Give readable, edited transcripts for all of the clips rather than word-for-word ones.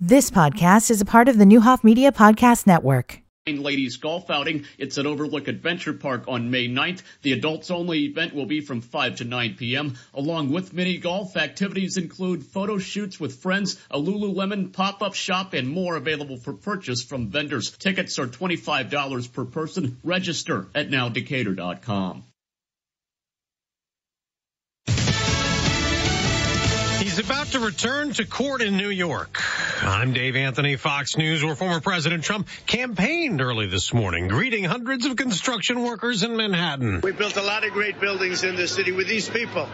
This podcast is a part of the Newhoff Media Podcast Network. Ladies golf outing. It's at Overlook Adventure Park on May 9th. The adults-only event will be from 5 to 9 p.m. Along with mini golf, activities include photo shoots with friends, a Lululemon pop-up shop, and more available for purchase from vendors. Tickets are $25 per person. Register at nowdecatur.com. He's about to return to court in New York. I'm Dave Anthony, Fox News, where former President Trump campaigned early this morning, greeting hundreds of construction workers in Manhattan. We built a lot of great buildings in the city with these people,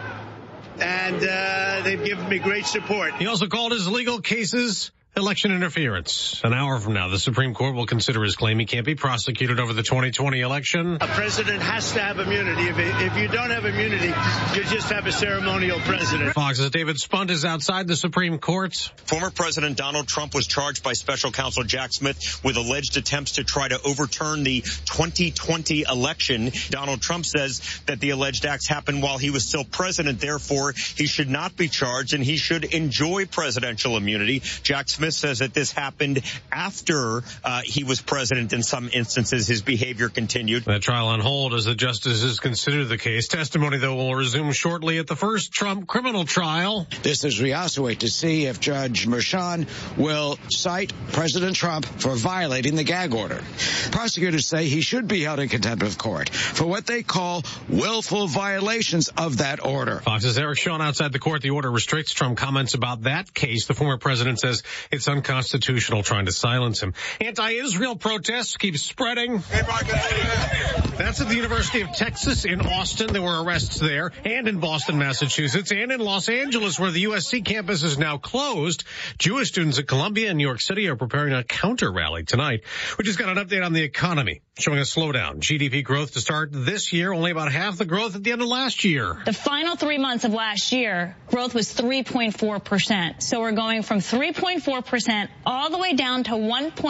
and they've given me great support. He also called his legal cases election interference. An hour from now, the Supreme Court will consider his claim he can't be prosecuted over the 2020 election. A president has to have immunity. If you don't have immunity, you just have a ceremonial president. Fox's David Spunt is outside the Supreme Court. Former President Donald Trump was charged by special counsel Jack Smith with alleged attempts to try to overturn the 2020 election. Donald Trump says that the alleged acts happened while he was still president. Therefore, he should not be charged and he should enjoy presidential immunity. Jack Smith says that this happened after he was president. In some instances, his behavior continued. That trial on hold as the justices consider the case. Testimony, though, will resume shortly at the first Trump criminal trial. This is we also wait to see if Judge Merchan will cite President Trump for violating the gag order. Prosecutors say he should be held in contempt of court for what they call willful violations of that order. Fox's Eric Shawn outside the court. The order restricts Trump comments about that case. The former president says it's unconstitutional trying to silence him. Anti-Israel protests keep spreading. That's at the University of Texas in Austin. There were arrests there, and in Boston, Massachusetts, and in Los Angeles, where the USC campus is now closed. Jewish students at Columbia and New York City are preparing a counter-rally tonight. We just got an update on the economy, showing a slowdown. GDP growth to start this year, only about half the growth at the end of last year. The final 3 months of last year, growth was 3.4%. So we're going from 3.4% all the way down to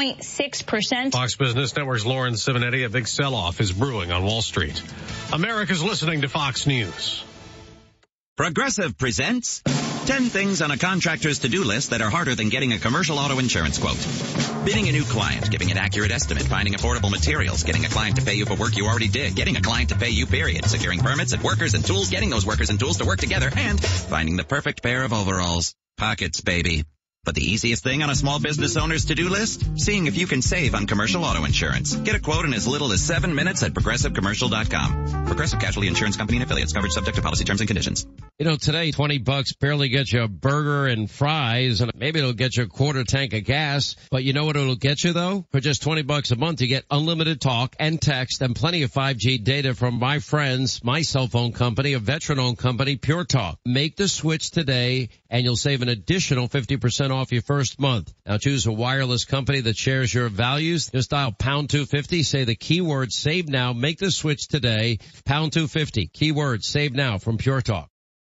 1.6%. Fox Business Network's Lauren Simonetti. A big sell-off is brewing on Wall Street. America's listening to Fox News. Progressive presents 10 things on a contractor's to-do list that are harder than getting a commercial auto insurance quote. Bidding a new client, giving an accurate estimate, finding affordable materials, getting a client to pay you for work you already did, getting a client to pay you, period, securing permits and workers and tools, getting those workers and tools to work together, and finding the perfect pair of overalls. Pockets, baby. But the easiest thing on a small business owner's to-do list? Seeing if you can save on commercial auto insurance. Get a quote in as little as 7 minutes at ProgressiveCommercial.com. Progressive Casualty Insurance Company and Affiliates. Coverage subject to policy terms and conditions. You know, today, $20 barely gets you a burger and fries, and maybe it'll get you a quarter tank of gas. But you know what it'll get you, though? For just $20 a month, you get unlimited talk and text and plenty of 5G data from my friends, my cell phone company, a veteran-owned company, Pure Talk. Make the switch today, and you'll save an additional 50% off your first month. Now choose a wireless company that shares your values. Just dial pound 250, say the keyword save now, make the switch today, pound 250, keyword save now from Pure Talk.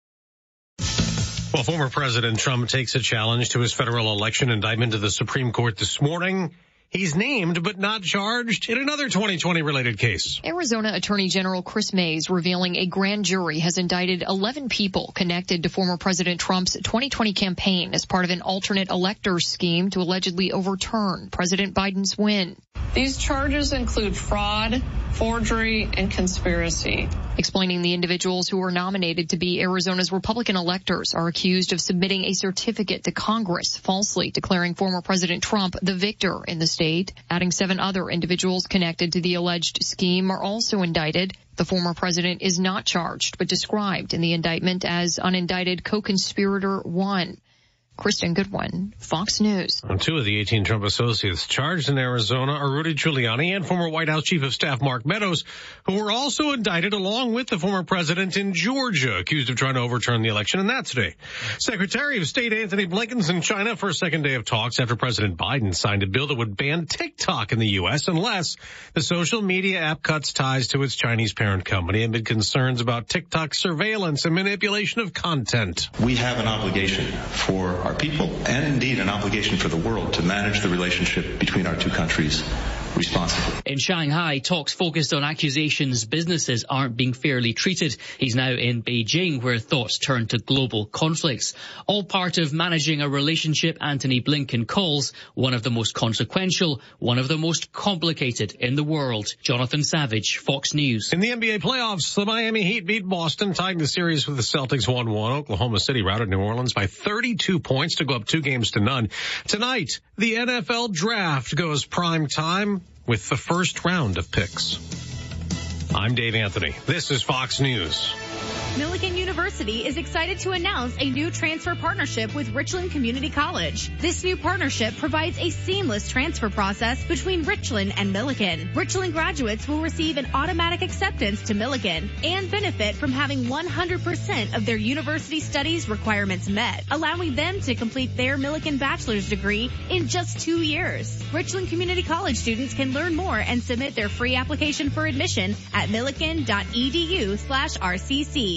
Well, former President Trump takes a challenge to his federal election indictment to the Supreme Court this morning. He's named but not charged in another 2020-related case. Arizona Attorney General Chris Mays revealing a grand jury has indicted 11 people connected to former President Trump's 2020 campaign as part of an alternate electors scheme to allegedly overturn President Biden's win. These charges include fraud, forgery, and conspiracy. Explaining the individuals who were nominated to be Arizona's Republican electors are accused of submitting a certificate to Congress, falsely declaring former President Trump the victor in the state. Adding 7 other individuals connected to the alleged scheme are also indicted. The former president is not charged, but described in the indictment as unindicted co-conspirator 1. Kristen Goodwin, Fox News. And 2 of the 18 Trump associates charged in Arizona are Rudy Giuliani and former White House Chief of Staff Mark Meadows, who were also indicted along with the former president in Georgia, accused of trying to overturn the election, and that's today. Secretary of State Antony Blinken's in China for a second day of talks after President Biden signed a bill that would ban TikTok in the U.S. unless the social media app cuts ties to its Chinese parent company amid concerns about TikTok's surveillance and manipulation of content. We have an obligation for our people and indeed an obligation for the world to manage the relationship between our two countries responsibly. In Shanghai, talks focused on accusations businesses aren't being fairly treated. He's now in Beijing, where thoughts turn to global conflicts. All part of managing a relationship Antony Blinken calls one of the most consequential, one of the most complicated in the world. Jonathan Savage, Fox News. In the NBA playoffs, the Miami Heat beat Boston, tying the series with the Celtics 1-1. Oklahoma City routed New Orleans by 32 points to go up 2-0. Tonight, the NFL Draft goes prime time with the first round of picks. I'm Dave Anthony. This is Fox News. Millikan University is excited to announce a new transfer partnership with Richland Community College. This new partnership provides a seamless transfer process between Richland and Millikan. Richland graduates will receive an automatic acceptance to Millikan and benefit from having 100% of their university studies requirements met, allowing them to complete their Millikan bachelor's degree in just 2 years. Richland Community College students can learn more and submit their free application for admission at millikan.edu/RCC.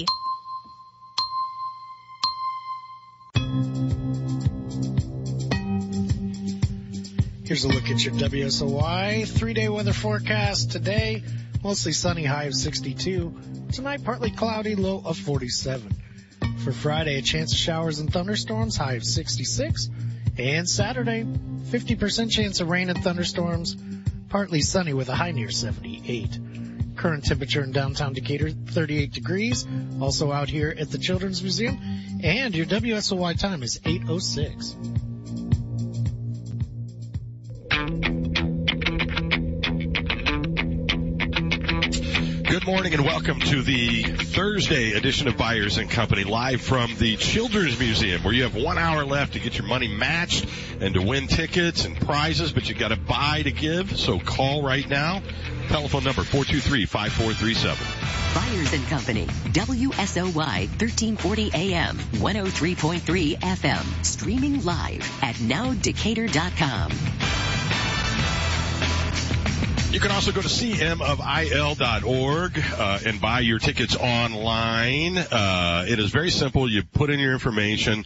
Here's a look at your WSOY 3-day weather forecast. Today, mostly sunny, high of 62. Tonight, partly cloudy, low of 47. For Friday, a chance of showers and thunderstorms, high of 66. And Saturday, 50% chance of rain and thunderstorms, partly sunny with a high near 78. Current temperature in downtown Decatur, 38 degrees. Also out here at the Children's Museum. And your WSOY time is 8:06. Good morning and welcome to the Thursday edition of Byers & Company, live from the Children's Museum, where you have 1 hour left to get your money matched and to win tickets and prizes, but you got to buy to give, so call right now. Telephone number 423-5437. Byers & Company, WSOY 1340 AM, 103.3 FM, streaming live at nowdecatur.com. You can also go to cmofil.org and buy your tickets online. It is very simple. You put in your information.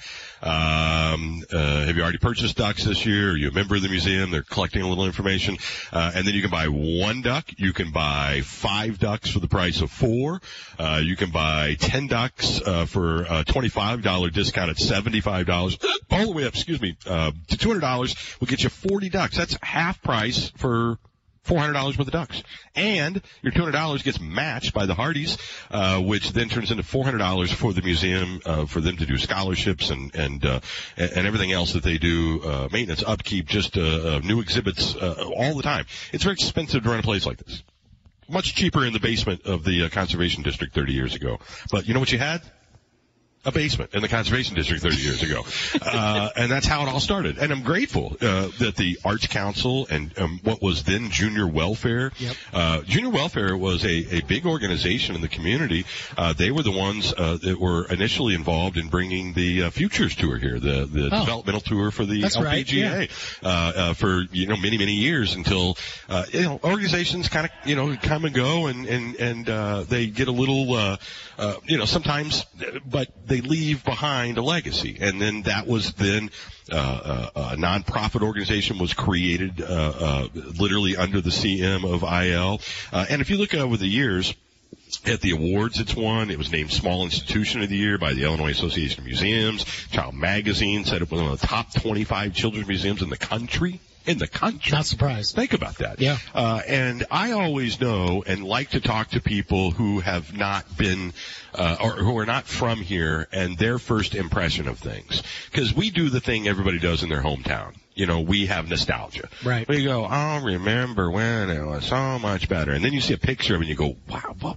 Have you already purchased ducks this year? Are you a member of the museum? They're collecting a little information. And then you can buy 1 duck. You can buy 5 ducks for the price of 4. You can buy 10 ducks for a $25 discount at $75. All the way up, to $200 will get you 40 ducks. That's half price for $400 worth of ducks. And your $200 gets matched by the Hardys, which then turns into $400 for the museum, for them to do scholarships and everything else that they do, maintenance, upkeep, just, new exhibits, all the time. It's very expensive to run a place like this. Much cheaper in the basement of the Conservation District 30 years ago. But you know what you had? A basement in the Conservation District 30 years ago. And that's how it all started. And I'm grateful that the Arts Council and what was then Junior Welfare. Junior Welfare was a big organization in the community. They were the ones that were initially involved in bringing the Futures Tour here, the developmental tour for the LPGA. For many years until organizations kind of come and go and they get a little sometimes, but they leave behind a legacy. And then that was then a nonprofit organization was created literally under the CM of IL. And if you look over the years at the awards it's won, it was named Small Institution of the Year by the Illinois Association of Museums. Child Magazine said it was one of the top 25 children's museums in the country. Not surprised. Think about that. Yeah. And I always know and like to talk to people who have not been, or who are not from here and their first impression of things. Because we do the thing everybody does in their hometown. We have nostalgia. Right. We go, oh, remember when it was so much better. And then you see a picture of it and you go, wow,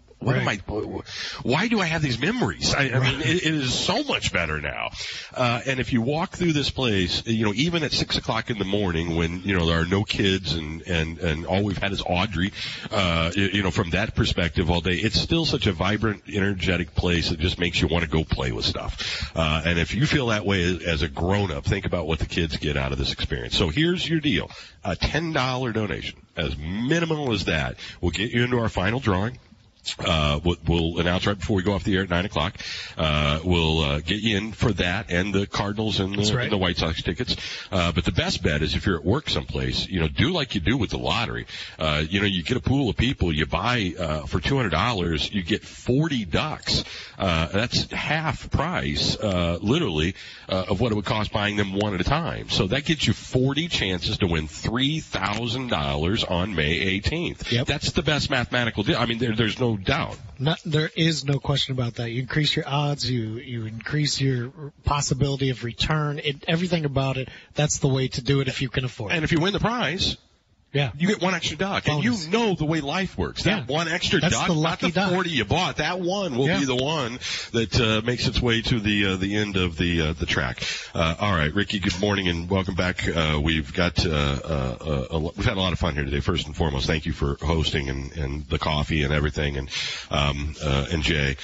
why do I have these memories? I mean, it is so much better now. And if you walk through this place, even at 6 o'clock in the morning when, there are no kids and all we've had is Audrey, from that perspective all day, it's still such a vibrant, energetic place that just makes you want to go play with stuff. And if you feel that way as a grown-up, think about what the kids get out of this experience. So here's your deal. A $10 donation, as minimal as that, will get you into our final drawing. We'll announce right before we go off the air at 9 o'clock. We'll get you in for that and the Cardinals and the White Sox tickets. But the best bet is if you're at work someplace, do like you do with the lottery. You get a pool of people, you buy for $200, you get 40 ducks. That's half price, literally, of what it would cost buying them one at a time. So that gets you 40 chances to win $3,000 on May 18th. Yep. That's the best mathematical deal. I mean, there's no doubt. There is no question about that. You increase your odds, you increase your possibility of return, everything about it. That's the way to do it if you can afford it. And if you win the prize, yeah, you get one extra duck. Bonus. And you know the way life works. That one extra That's duck, the lucky not the 40 you bought, that one will be the one that makes its way to the end of the track. All right, Ricky, good morning and welcome back. We've got we've had a lot of fun here today. First and foremost, thank you for hosting and the coffee and everything, and Jay.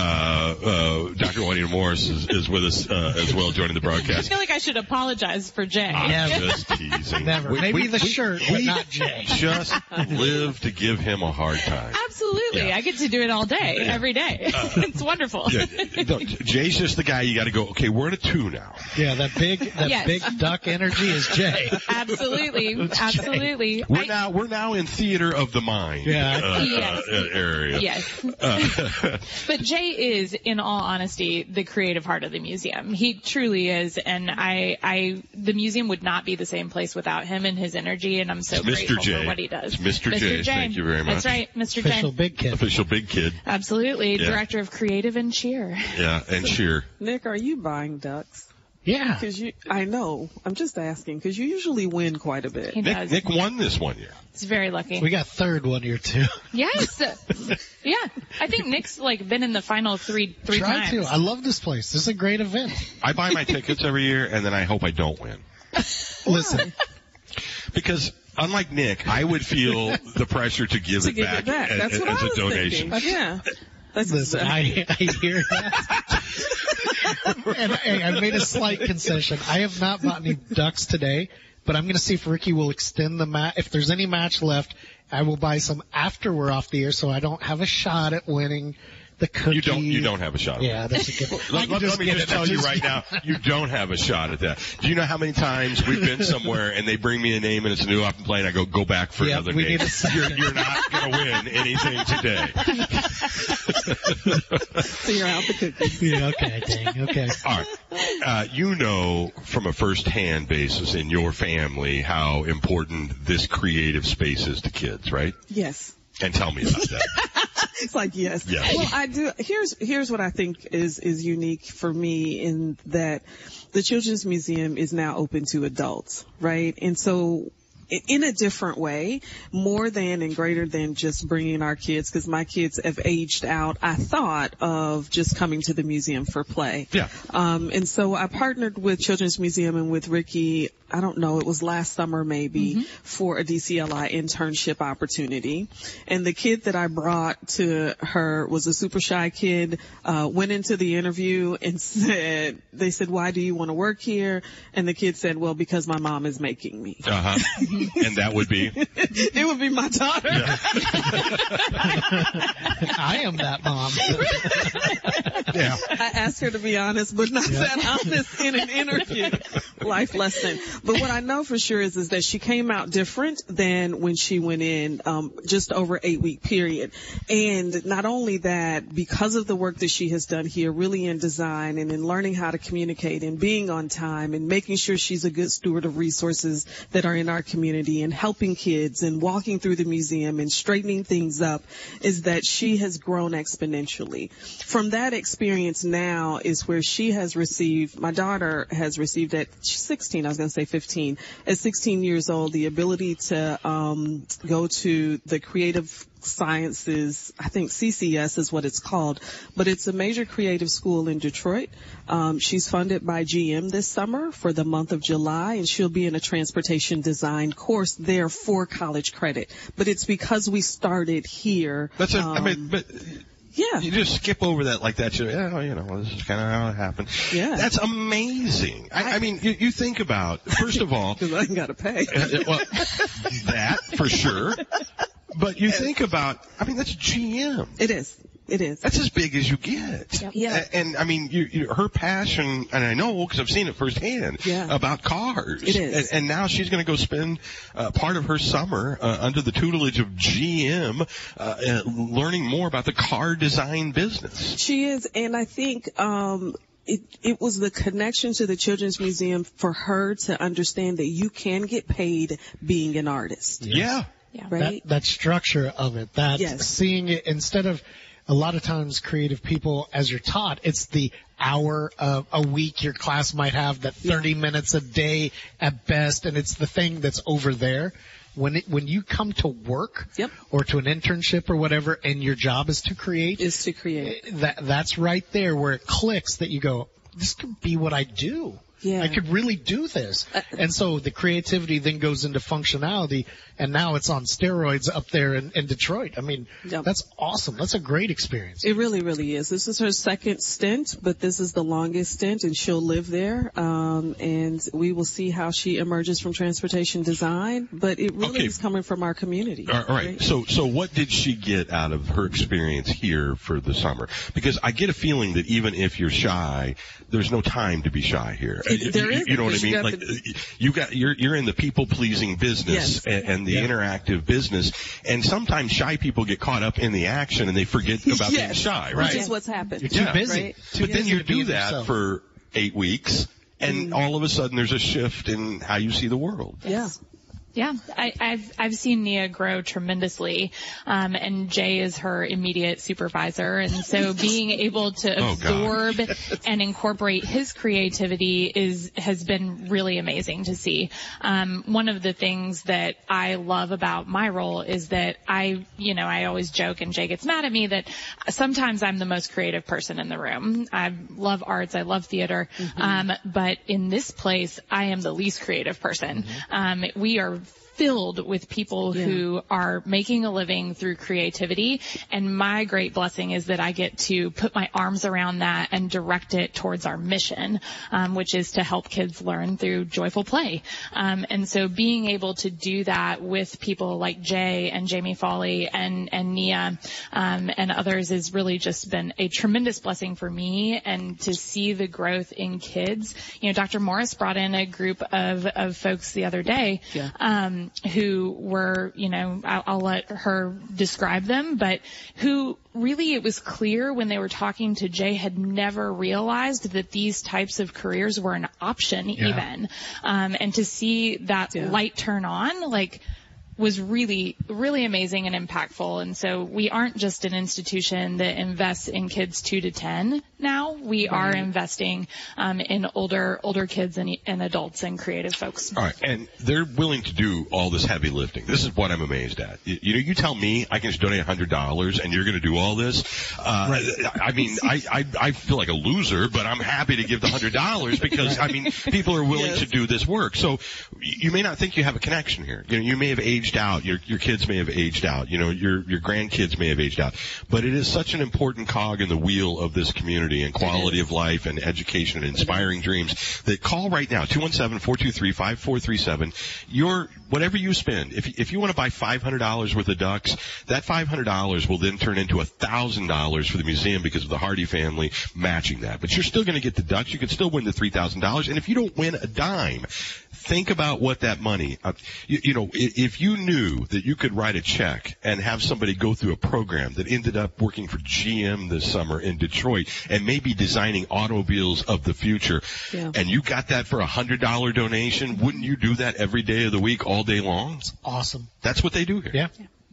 Dr. Juanita Morris is with us as well, joining the broadcast. I feel like I should apologize for Jay. I'm just teasing. Never. Maybe the shirt, but not Jay. Just live to give him a hard time. Absolutely. Yeah. I get to do it all day, every day. It's wonderful. Yeah. Look, Jay's just the guy you got to go, okay, we're at a 2 now. Yeah, that big duck energy is Jay. Absolutely. Absolutely. We're now in theater of the mind area. Yes. But Jay is, in all honesty, the creative heart of the museum. He truly is, and the museum would not be the same place without him and his energy, and I'm so grateful for what he does. Mr. J. Thank you very much. That's right, Mr. J. Official big kid. Absolutely. Yeah. Director of Creative and Cheer. Yeah, and Cheer. Nick, are you buying ducks? Yeah. I know. I'm just asking, because you usually win quite a bit. Nick won this one year. He's very lucky. We got third one year, too. Yes. Yeah. I think Nick's, been in the final three times. Try to. I love this place. This is a great event. I buy my tickets every year, and then I hope I don't win. Listen. Because unlike Nick, I would feel the pressure to give it back as a donation. Yeah. Listen, I hear that. And hey, I made a slight concession. I have not bought any ducks today, but I'm going to see if Ricky will extend the match. If there's any match left, I will buy some after we're off the air so I don't have a shot at winning the cookie. You don't have a shot. Yeah, that's a good one. Let me just tell you right now, you don't have a shot at that. Do you know how many times we've been somewhere and they bring me a name and it's a new open play and I go back for another name? You're not going to win anything today. So you're out the cookies. Yeah, okay, dang, okay. All right. From a first-hand basis in your family how important this creative space is to kids, right? Yes. And tell me about that. It's like, yes. Well, I do. Here's what I think is unique for me in that the Children's Museum is now open to adults, right? And so in a different way, more than and greater than just bringing our kids, because my kids have aged out, I thought of just coming to the museum for play. Yeah. And so I partnered with Children's Museum and with Ricky, I don't know, it was last summer maybe, for a DCLI internship opportunity. And the kid that I brought to her was a super shy kid, went into the interview and they said, why do you want to work here? And the kid said, well, because my mom is making me. Uh-huh. And that would be? It would be my daughter. Yeah. I am that mom. Yeah. I asked her to be honest, but not that honest in an interview. Life lesson. But what I know for sure is that she came out different than when she went in, just over 8-week period. And not only that, because of the work that she has done here, really in design and in learning how to communicate and being on time and making sure she's a good steward of resources that are in our community and helping kids and walking through the museum and straightening things up, is that she has grown exponentially. From that experience now is where she has received, my daughter has received at 16, I was going to say 15, at 16 years old, the ability to go to the Creative Sciences, I think CCS is what it's called, but it's a major creative school in Detroit. She's funded by GM this summer for the month of July, and she'll be in a transportation design course there for college credit. But it's because we started here. That's but yeah. You just skip over that like that. This is kind of how it happened. Yeah. That's amazing. I mean, you think about, first of all. Because I ain't got to pay. Well, that for sure. But you think about, I mean, that's GM. It is. It is. That's as big as you get. Yep. Yeah. And I mean, her passion, and I know because I've seen it firsthand, about cars. It is. And now she's going to go spend part of her summer under the tutelage of GM, learning more about the car design business. She is, and I think it was the connection to the Children's Museum for her to understand that you can get paid being an artist. Yeah. Right? That structure of it, seeing it instead of a lot of times creative people, as you're taught, it's the hour a week your class might have, that 30 minutes a day at best, and it's the thing that's over there. When you come to work or to an internship or whatever, and your job is to create, that's right there where it clicks that you go, this could be what I do. I could really do this. And so the creativity then goes into functionality, and now it's on steroids up there in Detroit. I mean, that's awesome. That's a great experience. It really, really is. This is her second stint, but this is the longest stint, and she'll live there. And we will see how she emerges from transportation design, but it really is coming from our community. All right. So what did she get out of her experience here for the summer? Because I get a feeling that even if you're shy, there's no time to be shy here. You know what I mean? Like you're in the people pleasing business and the interactive business, and sometimes shy people get caught up in the action and they forget about being shy, right? Which is what's happened. You're too busy. Right? But then you do that for 8 weeks, and all of a sudden there's a shift in how you see the world. Yeah, I've seen Nia grow tremendously, and Jay is her immediate supervisor, and so being able to absorb and incorporate his creativity has been really amazing to see. One of the things that I love about my role is that I always joke, and Jay gets mad at me, that sometimes I'm the most creative person in the room. I love arts, I love theater, but in this place, I am the least creative person. We are filled with people who are making a living through creativity, and my great blessing is that I get to put my arms around that and direct it towards our mission, which is to help kids learn through joyful play. And so being able to do that with people like Jay and Jamie Foley and Nia and others has really just been a tremendous blessing for me, and to see the growth in kids. Dr. Morris brought in a group of folks the other day who were, I'll let her describe them, but who really, it was clear when they were talking to Jay, had never realized that these types of careers were an option even. And to see that light turn on, was really, really amazing and impactful. And so we aren't just an institution that invests in kids 2 to 10 now. We are investing in older kids and adults and creative folks. All right, and they're willing to do all this heavy lifting. This is what I'm amazed at. You tell me I can just donate $100 and you're going to do all this. I mean, I feel like a loser, but I'm happy to give the $100 because, people are willing to do this work. So you may not think you have a connection here. You may have aged out. Your kids may have aged out. Your grandkids may have aged out. But it is such an important cog in the wheel of this community and quality of life and education and inspiring dreams that call right now, 217-423-5437. Whatever you spend, if you want to buy $500 worth of ducks, that $500 will then turn into $1,000 for the museum because of the Hardy family matching that. But you're still going to get the ducks. You can still win the $3,000. And if you don't win a dime, think about what that money, if you knew that you could write a check and have somebody go through a program that ended up working for GM this summer in Detroit and maybe designing automobiles of the future, and you got that for $100 donation, wouldn't you do that every day of the week, all day long? It's awesome. That's what they do here.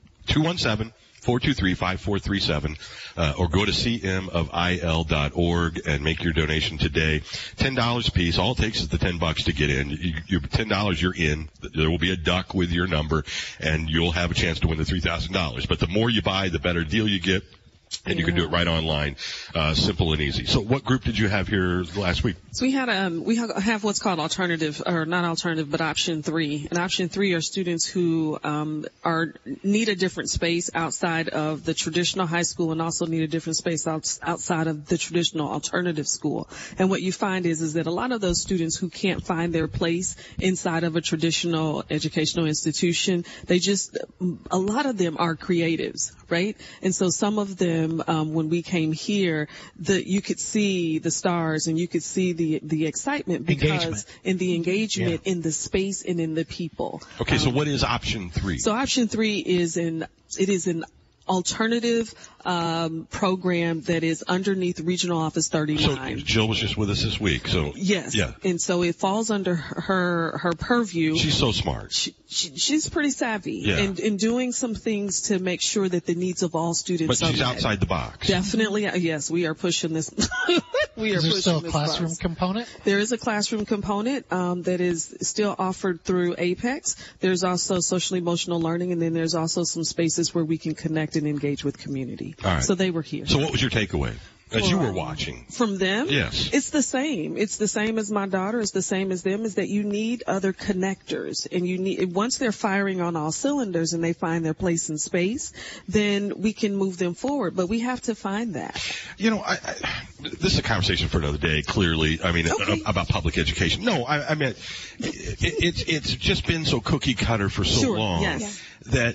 217-423-5437, or go to cmofil.org and make your donation today. $10 a piece. All it takes is the $10 to get in. You $10, you're in. There will be a duck with your number, and you'll have a chance to win the $3,000. But the more you buy, the better deal you get. And you can do it right online, simple and easy. So what group did you have here last week? So we have what's called alternative, or not alternative, but option 3. And option 3 are students who need a different space outside of the traditional high school, and also need a different space outside of the traditional alternative school. And what you find is that a lot of those students who can't find their place inside of a traditional educational institution, a lot of them are creatives, right? And so some of them, when we came here, you could see the stars and you could see the excitement because in the engagement, in the space, and in the people. Okay, so what is option 3? So option 3 is an alternative program that is underneath Regional Office 39. So Jill was just with us this week. So yes, yeah, and so it falls under her purview. She's so smart. She's pretty savvy, and doing some things to make sure that the needs of all students. But she's outside the box. Definitely, yes, we are pushing this. Is there still a classroom component? There is a classroom component that is still offered through Apex. There's also social emotional learning, and then there's also some spaces where we can connect and engage with community. All right. So they were here. So what was your takeaway as you were watching? From them? Yes. It's the same. It's the same as my daughter. It's the same as them, is that you need other connectors. And once they're firing on all cylinders and they find their place in space, then we can move them forward. But we have to find that. You know, this is a conversation for another day, clearly. I mean, about public education. No, I mean, it's just been so cookie cutter for so long. Yes. That,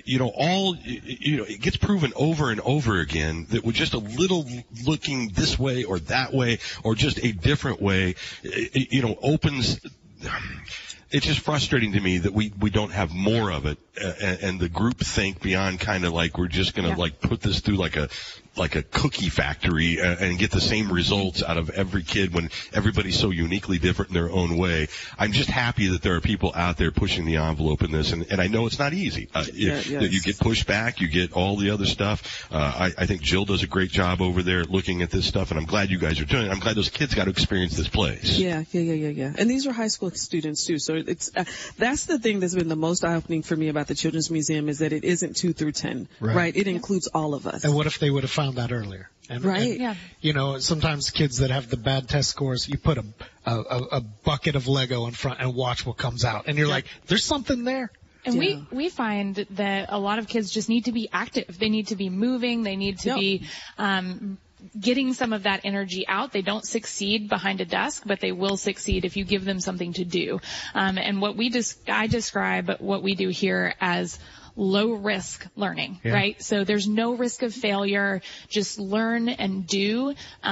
it gets proven over and over again that with just a little looking this way or that way or just a different way, opens. It's just frustrating to me that we don't have more of it, and the group think beyond kind of like we're just going to like put this through like a cookie factory and get the same results out of every kid when everybody's so uniquely different in their own way. I'm just happy that there are people out there pushing the envelope in this, and I know it's not easy. You get pushed back, you get all the other stuff. I think Jill does a great job over there looking at this stuff, and I'm glad you guys are doing it. I'm glad those kids got to experience this place. Yeah. And these are high school students too, so it's that's the thing that's been the most eye-opening for me about the Children's Museum, is that it isn't 2 through 10, right? It includes all of us. And what if they would have found that earlier? And, sometimes kids that have the bad test scores, you put a bucket of Lego in front and watch what comes out, and you're like, there's something there. And we find that a lot of kids just need to be active. They need to be moving. They need to be getting some of that energy out. They don't succeed behind a desk, but they will succeed if you give them something to do. And what I describe what we do here as low risk learning, right? So there's no risk of failure. Just learn and do.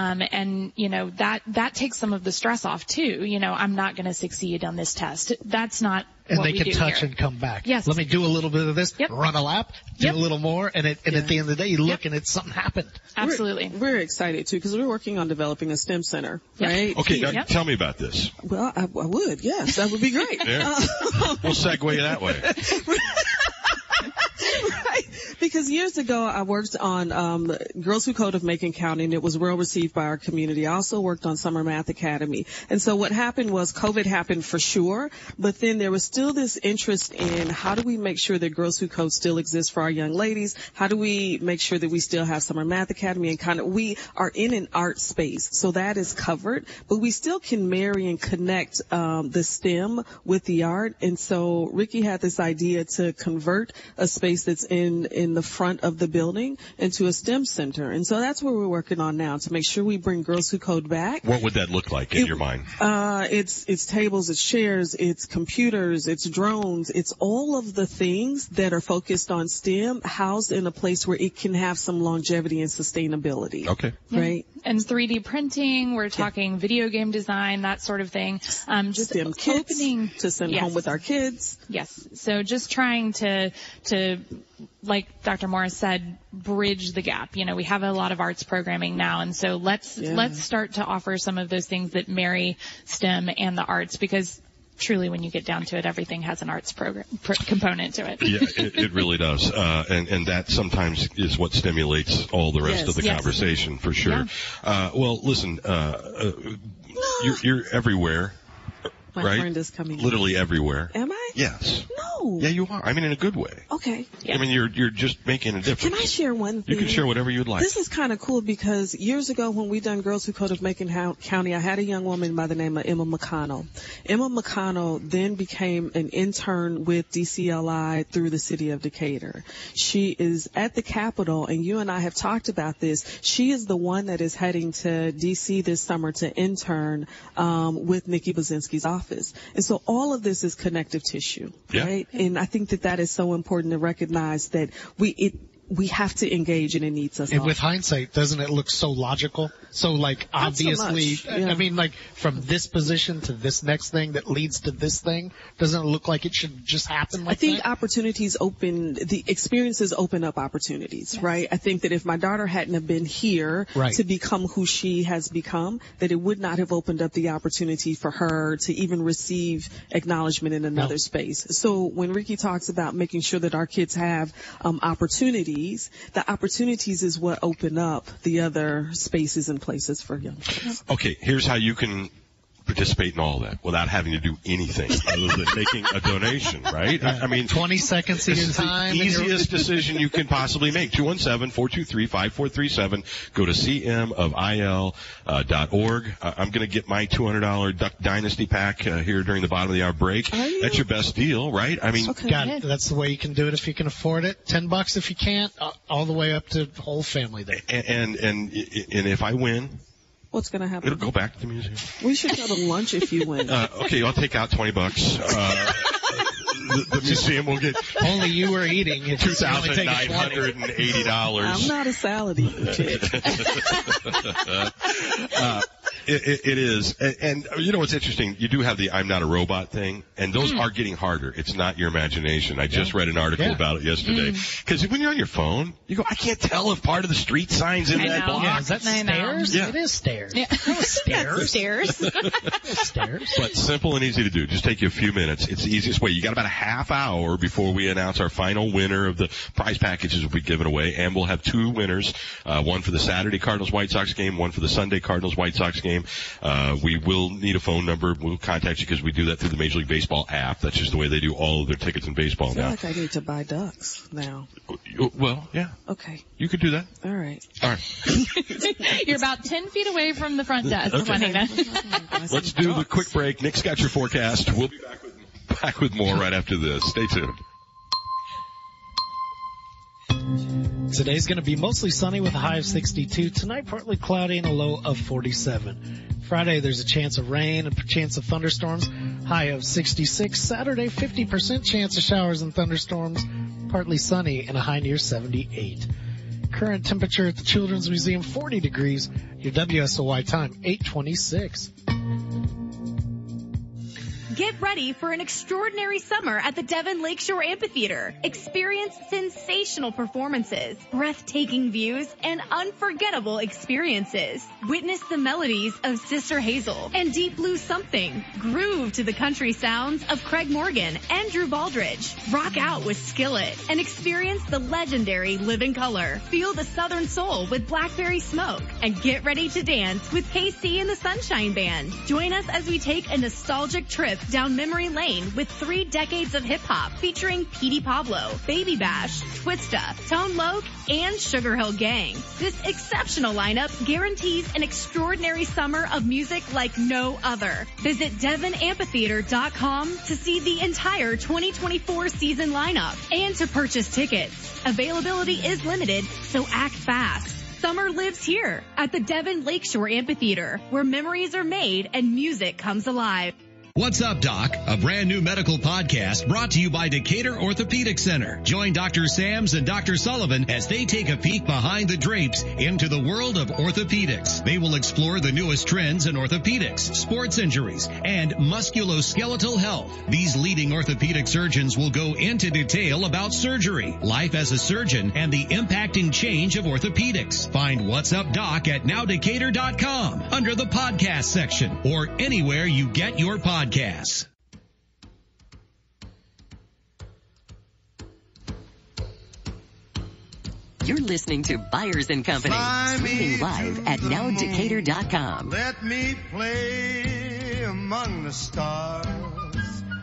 That takes some of the stress off too. I'm not going to succeed on this test. That's not and what they we can do touch here. And come back. Yes. Let me do a little bit of this, run a lap, do a little more, and at the end of the day, you look and something happened. Absolutely. We're excited too, because we're working on developing a STEM center, right? Okay, now tell me about this. Well, I would, yes, that would be great. We'll segue that way. Right, because years ago I worked on Girls Who Code of Macon County, and it was well received by our community. I also worked on Summer Math Academy. And so what happened was COVID happened for sure, but then there was still this interest in how do we make sure that Girls Who Code still exists for our young ladies? How do we make sure that we still have Summer Math Academy? And we are in an art space, so that is covered, but we still can marry and connect the STEM with the art. And so Ricky had this idea to convert a space that's in the front of the building into a STEM center. And so that's what we're working on now, to make sure we bring Girls Who Code back. What would that look like in your mind? It's tables, it's chairs, it's computers, it's drones, it's all of the things that are focused on STEM housed in a place where it can have some longevity and sustainability. Okay. Right? And 3D printing, we're talking video game design, that sort of thing. Just STEM kits to send home with our kids. Yes. So just trying to like Dr. Morris said, bridge the gap. We have a lot of arts programming now, and so let's start to offer some of those things that marry STEM and the arts, because truly, when you get down to it, everything has an arts component to it. Yeah, it really does. And that sometimes is what stimulates all the rest of the conversation, for sure. Yeah. Well, listen, you're everywhere. My right? friend is coming. Literally everywhere. Am I? Yes. No. No. Yeah, you are. I mean, in a good way. Okay. Yeah. I mean, you're just making a difference. Can I share one thing? You can share whatever you'd like. This is kind of cool because years ago when we done Girls Who Code of Macon County, I had a young woman by the name of Emma McConnell. Emma McConnell then became an intern with DCLI through the city of Decatur. She is at the Capitol, and you and I have talked about this. She is the one that is heading to D.C. this summer to intern with Nikki Buzinski's office. And so all of this is connective tissue, right? And I think that is so important to recognize that we have to engage, and it needs us. And all. with hindsight, doesn't it look so logical? So like obviously, so yeah. I mean, like from this position to this next thing that leads to this thing, doesn't it look like it should just happen like that? I think opportunities the experiences open up opportunities, right? I think that if my daughter hadn't have been here to become who she has become, that it would not have opened up the opportunity for her to even receive acknowledgement in another space. So when Ricky talks about making sure that our kids have opportunities, the opportunities is what open up the other spaces and places for young folks. Okay, here's how you can participate in all that without having to do anything other than making a donation, right? I mean, 20 seconds of your time. The easiest decision you can possibly make. 217-423-5437. Go to cmofil.org. I'm going to get my $200 Duck Dynasty pack here during the bottom of the hour break. That's your best deal, right? I mean, that's the way you can do it if you can afford it. $10 if you can't, all the way up to whole family day. And if I win, what's going to happen? It'll go back to the museum. We should go to lunch if you win. Okay, I'll take out $20. The museum will get only you were eating. $2,980. I'm not a salad eating chick. It is. And you know what's interesting? You do have the I'm not a robot thing, and those are getting harder. It's not your imagination. I just read an article about it yesterday. Because when you're on your phone, you go, I can't tell if part of the street sign's in that block. Yeah, is that stairs? Yeah. It is stairs. Yeah. Stairs. Stairs. But simple and easy to do. Just take you a few minutes. It's the easiest way. You got about a half hour before we announce our final winner of the prize packages we'll be giving away. And we'll have two winners, one for the Saturday Cardinals-White Sox game, one for the Sunday Cardinals-White Sox game. We will need a phone number. We'll contact you because we do that through the Major League Baseball app. That's just the way they do all of their tickets in baseball now. I feel like I need to buy ducks now. Well, yeah. Okay. You could do that. All right. You're about 10 feet away from the front desk, Juanita. Let's do the quick break. Nick's got your forecast. We'll be back with more right after this. Stay tuned. Today's going to be mostly sunny with a high of 62. Tonight, partly cloudy and a low of 47. Friday, there's a chance of rain and a chance of thunderstorms, high of 66. Saturday, 50% chance of showers and thunderstorms, partly sunny and a high near 78. Current temperature at the Children's Museum, 40 degrees. Your WSOY time, 8:26. Get ready for an extraordinary summer at the Devon Lakeshore Amphitheater. Experience sensational performances, breathtaking views, and unforgettable experiences. Witness the melodies of Sister Hazel and Deep Blue Something. Groove to the country sounds of Craig Morgan and Drew Baldridge. Rock out with Skillet and experience the legendary Living Color. Feel the Southern Soul with Blackberry Smoke and get ready to dance with KC and the Sunshine Band. Join us as we take a nostalgic trip down memory lane with 3 decades of hip-hop featuring Petey Pablo, Baby Bash, Twista, Tone Loc, and Sugar Hill Gang. This exceptional lineup guarantees an extraordinary summer of music like no other. Visit DevonAmphitheater.com to see the entire 2024 season lineup and to purchase tickets. Availability is limited, so act fast. Summer lives here at the Devon Lakeshore Amphitheater, where memories are made and music comes alive. What's Up, Doc? A brand new medical podcast brought to you by Decatur Orthopedic Center. Join Dr. Sams and Dr. Sullivan as they take a peek behind the drapes into the world of orthopedics. They will explore the newest trends in orthopedics, sports injuries, and musculoskeletal health. These leading orthopedic surgeons will go into detail about surgery, life as a surgeon, and the impacting change of orthopedics. Find What's Up, Doc at nowdecatur.com under the podcast section or anywhere you get your podcasts. You're listening to Byers & Company, streaming live at nowdecatur.com. Let me play among the stars.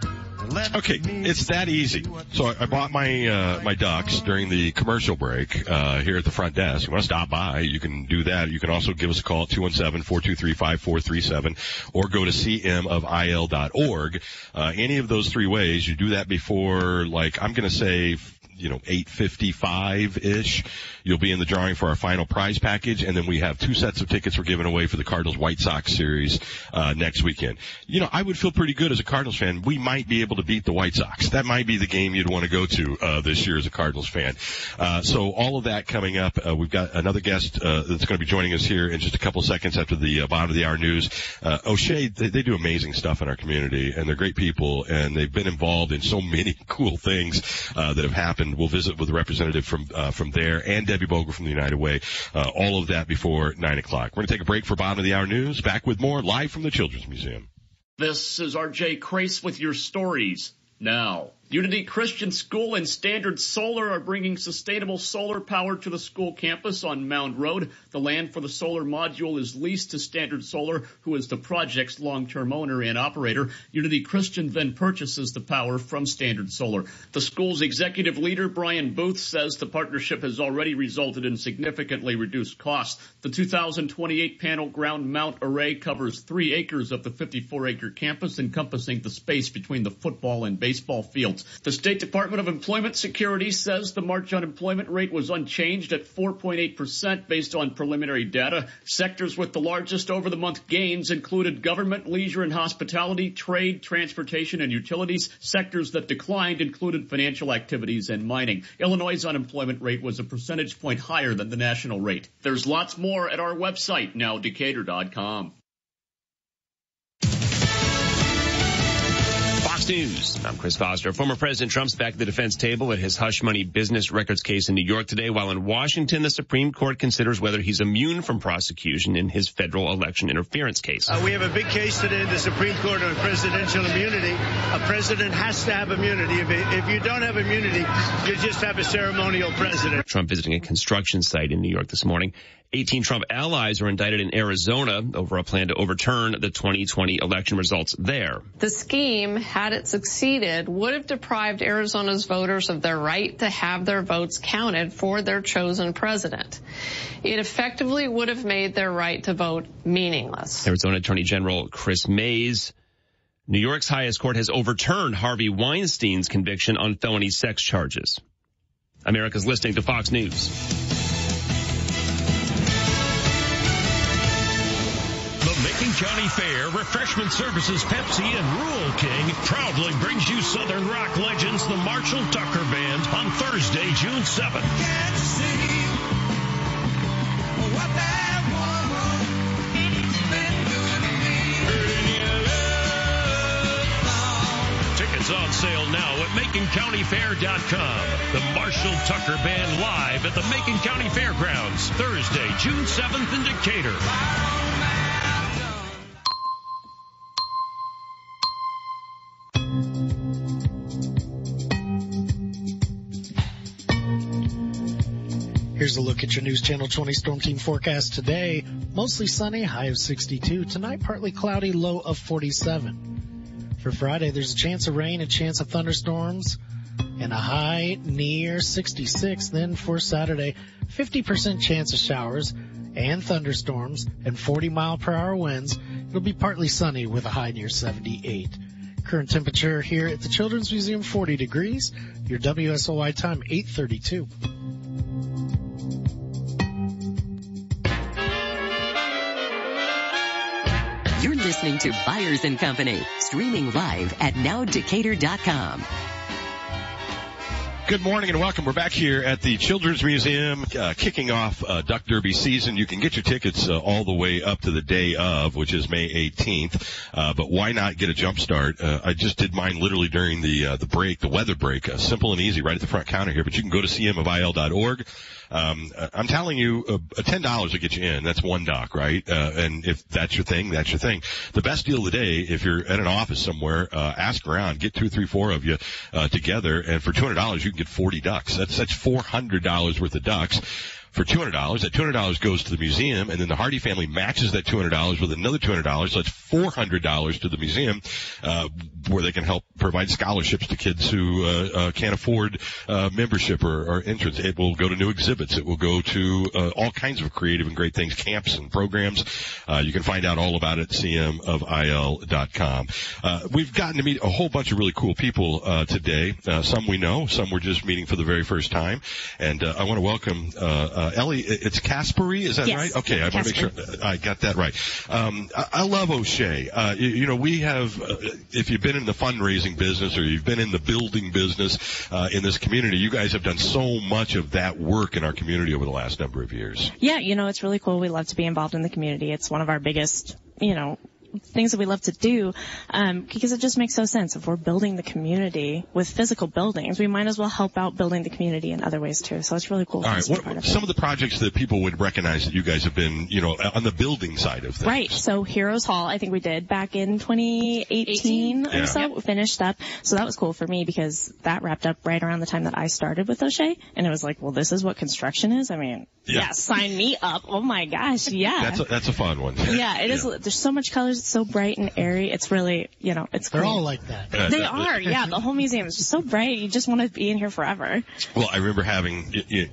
Okay, it's that easy. So I bought my ducks during the commercial break here at the front desk. You want to stop by, you can do that. You can also give us a call at 217-423-5437 or go to cmofil.org. Any of those three ways, you do that before, like, I'm going to say, 8:55-ish. You'll be in the drawing for our final prize package, and then we have 2 sets of tickets we're giving away for the Cardinals White Sox series next weekend. I would feel pretty good as a Cardinals fan. We might be able to beat the White Sox. That might be the game you'd want to go to this year as a Cardinals fan. So all of that coming up. We've got another guest that's going to be joining us here in just a couple seconds after the bottom of the hour news. O'Shea, they do amazing stuff in our community, and they're great people, and they've been involved in so many cool things that have happened. We'll visit with a representative from there and Debbie Bogle from the United Way. All of that before 9 o'clock. We're going to take a break for bottom of the hour news. Back with more live from the Children's Museum. This is R.J. Crace with your stories now. Unity Christian School and Standard Solar are bringing sustainable solar power to the school campus on Mound Road. The land for the solar module is leased to Standard Solar, who is the project's long-term owner and operator. Unity Christian then purchases the power from Standard Solar. The school's executive leader, Brian Booth, says the partnership has already resulted in significantly reduced costs. The 2028 panel ground mount array covers 3 acres of the 54-acre campus, encompassing the space between the football and baseball fields. The State Department of Employment Security says the March unemployment rate was unchanged at 4.8% based on preliminary data. Sectors with the largest over-the-month gains included government, leisure and hospitality, trade, transportation, and utilities. Sectors that declined included financial activities and mining. Illinois' unemployment rate was a percentage point higher than the national rate. There's lots more at our website, nowdecatur.com. Fox News. I'm Chris Foster. Former President Trump's back at the defense table at his hush money business records case in New York today, while in Washington, the Supreme Court considers whether he's immune from prosecution in his federal election interference case. We have a big case today in the Supreme Court on presidential immunity. A president has to have immunity. If you don't have immunity, you just have a ceremonial president. Trump visiting a construction site in New York this morning. 18 Trump allies are indicted in Arizona over a plan to overturn the 2020 election results there. The scheme, had it succeeded, would have deprived Arizona's voters of their right to have their votes counted for their chosen president. It effectively would have made their right to vote meaningless. Arizona Attorney General Chris Mays. New York's highest court has overturned Harvey Weinstein's conviction on felony sex charges. America's listening to Fox News. Macon County Fair, Refreshment Services, Pepsi, and Rural King proudly brings you Southern rock legends, the Marshall Tucker Band, on Thursday, June 7th. Tickets on sale now at MaconCountyFair.com. The Marshall Tucker Band live at the Macon County Fairgrounds, Thursday, June 7th in Decatur. Here's a look at your News Channel 20 Storm Team forecast today. Mostly sunny, high of 62. Tonight, partly cloudy, low of 47. For Friday, there's a chance of rain, a chance of thunderstorms, and a high near 66. Then for Saturday, 50% chance of showers and thunderstorms and 40-mile-per-hour winds. It'll be partly sunny with a high near 78. Current temperature here at the Children's Museum, 40 degrees. Your WSOY time, 8:32. You're listening to Byers & Company, streaming live at nowdecatur.com. Good morning and welcome. We're back here at the Children's Museum, kicking off Duck Derby season. You can get your tickets all the way up to the day of, which is May 18th. But why not get a jump start? I just did mine literally during the break, the weather break. Simple and easy, right at the front counter here. But you can go to cmofil.org. I'm telling you, $10 will get you in. That's one dock, right? And if that's your thing, that's your thing. The best deal of the day, if you're at an office somewhere, ask around, get 2, 3, 4 of you together, and for $200 you can get 40 ducks. That's $400 worth of ducks. for $200. That $200 goes to the museum, and then the Hardy family matches that $200 with another $200, so it's $400 to the museum, where they can help provide scholarships to kids who can't afford membership or entrance. It will go to new exhibits. It will go to all kinds of creative and great things, camps and programs. You can find out all about it at cmofil.com. We've gotten to meet a whole bunch of really cool people today. Some we know, some we're just meeting for the very first time. And I want to welcome Ellie. It's Caspary, is that right? Okay, I want to make sure I got that right. I love O'Shea. We have, if you've been in the fundraising business or you've been in the building business in this community, you guys have done so much of that work in our community over the last number of years. Yeah, it's really cool. We love to be involved in the community. It's one of our biggest, things that we love to do, because it just makes so sense. If we're building the community with physical buildings, we might as well help out building the community in other ways too. So it's really cool. All right. What some of the projects that people would recognize that you guys have been, on the building side of things? Right. So Heroes Hall, I think we did back in 2018 or so. Yep. Finished up. So that was cool for me because that wrapped up right around the time that I started with O'Shea. And it was like, well, this is what construction is. I mean, yeah, sign me up. Oh my gosh. Yeah. That's a fun one. Yeah, it is. There's so much colors. It's so bright and airy. It's really, it's cool. They're all like that. They are. Yeah. The whole museum is just so bright. You just want to be in here forever. Well, I remember having,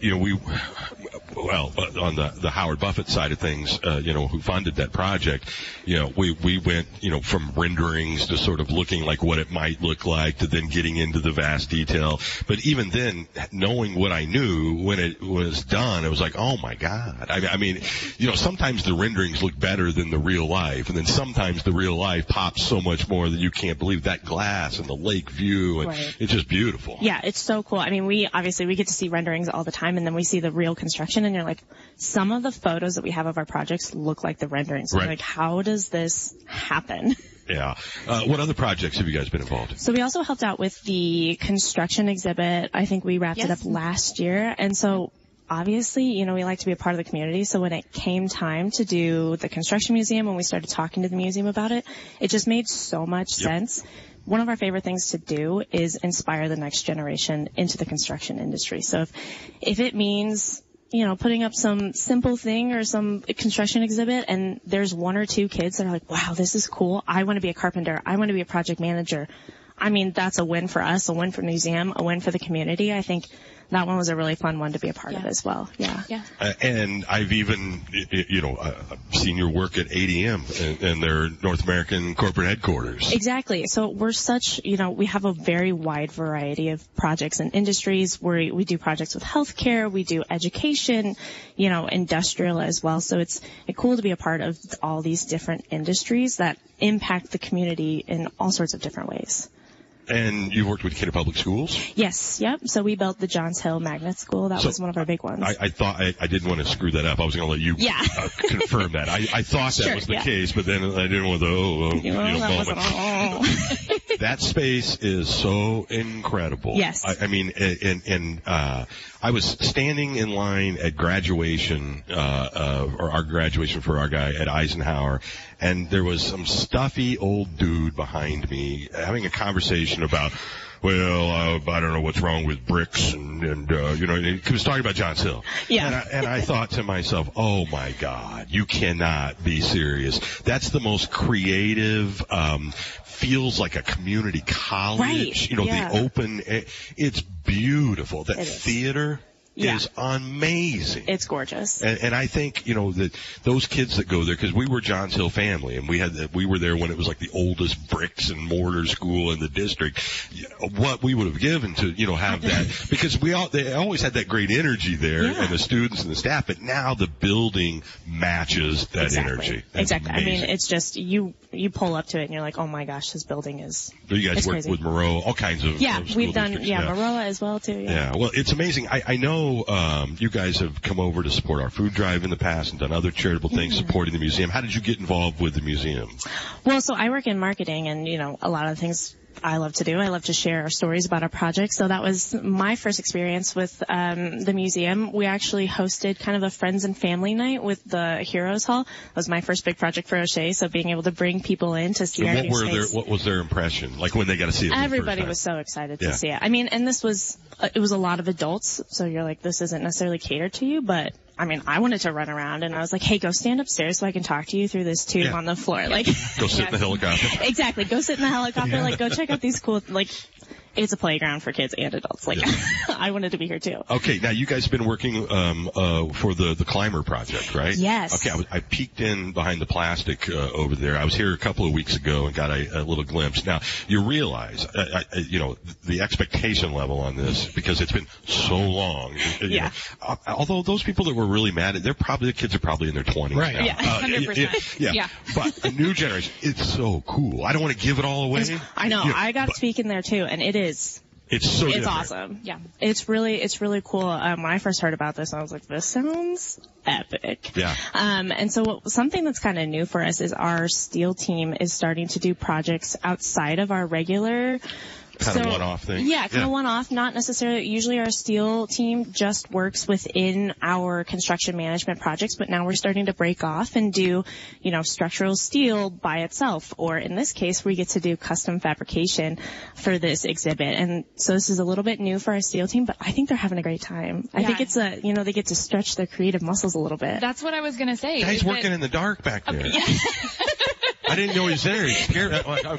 on the Howard Buffett side of things, who funded that project, we went, from renderings to sort of looking like what it might look like to then getting into the vast detail. But even then, knowing what I knew when it was done, it was like, oh my God. I mean, sometimes the renderings look better than the real life. And then sometimes the real life pops so much more that you can't believe that glass and the lake view. And It's just beautiful. Yeah, it's so cool. I mean, we get to see renderings all the time, and then we see the real construction, and you're like, some of the photos that we have of our projects look like the renderings. Right. Like, how does this happen? Yeah. What other projects have you guys been involved in? So we also helped out with the construction exhibit. I think we wrapped it up last year. And so obviously, we like to be a part of the community. So when it came time to do the construction museum, when we started talking to the museum about it, it just made so much sense. One of our favorite things to do is inspire the next generation into the construction industry. So if it means, putting up some simple thing or some construction exhibit, and there's one or two kids that are like, wow, this is cool. I want to be a carpenter. I want to be a project manager. I mean, that's a win for us, a win for the museum, a win for the community. I think that one was a really fun one to be a part of as well. Yeah. And I've even, seen your work at ADM and their North American corporate headquarters. Exactly. So we're such, we have a very wide variety of projects and industries. We do projects with healthcare, we do education, industrial as well. So it's cool to be a part of all these different industries that impact the community in all sorts of different ways. And you worked with Decatur Public Schools? Yes, yep. So we built the Johns Hill Magnet School. That was one of our big ones. I thought I didn't want to screw that up. I was going to let you confirm that. I thought that was the case, but then I didn't want the moment. That space is so incredible. Yes. I mean, I was standing in line at graduation, or our graduation for our guy at Eisenhower, and there was some stuffy old dude behind me having a conversation about, I don't know what's wrong with bricks and he was talking about Johns Hill. Yeah. And I thought to myself, oh my God, you cannot be serious. That's the most creative, feels like a community college. Right. The open, it's beautiful. That theater is amazing. It's gorgeous. And I think, that those kids that go there, because we were Johns Hill family, and we were there when it was like the oldest bricks and mortar school in the district. What we would have given to, have that, because they always had that great energy there, and the students and the staff, but now the building matches that energy. That's exactly. amazing. I mean, it's just, you pull up to it and you're like, oh my gosh, this building is You guys work with Moreau, all kinds of we've done, Moreau as well too. Yeah, well, it's amazing. I know you guys have come over to support our food drive in the past and done other charitable things supporting the museum. How did you get involved with the museum? Well, so I work in marketing, and a lot of the things I love to do. I love to share our stories about our projects. So that was my first experience with the museum. We actually hosted kind of a friends and family night with the Heroes Hall. That was my first big project for O'Shea. So being able to bring people in to see our new space. What was their impression? Like when they got to see it? Everybody was so excited to see it. I mean, and it was a lot of adults. So you're like, this isn't necessarily catered to you, but I mean, I wanted to run around, and I was like, hey, go stand upstairs so I can talk to you through this tube on the floor. Like, go sit in the helicopter. Exactly. Go sit in the helicopter. Like, go check out these cool, like, it's a playground for kids and adults. Like, I wanted to be here too. Okay, now you guys have been working for the Climber project, right? Yes. Okay, I peeked in behind the plastic over there. I was here a couple of weeks ago and got a little glimpse. Now, you realize, the expectation level on this, because it's been so long. You know, although those people that were really mad, the kids are probably in their 20s right. now. Yeah, 100%. Yeah. But a new generation, it's so cool. I don't want to give it all away. I know. I got to speak in there too, and it's so it's different. awesome. Yeah. It's really cool. When I first heard about this, I was like, this sounds epic. Yeah. And so something that's kind of new for us is our steel team is starting to do projects outside of our regular kind of one-off thing. Yeah, kind of one-off. Not necessarily. Usually our steel team just works within our construction management projects, but now we're starting to break off and do, structural steel by itself. Or in this case, we get to do custom fabrication for this exhibit. And so this is a little bit new for our steel team, but I think they're having a great time. I think it's they get to stretch their creative muscles a little bit. That's what I was going to say. Guys working in the dark back there. I didn't know he was there. He's scared.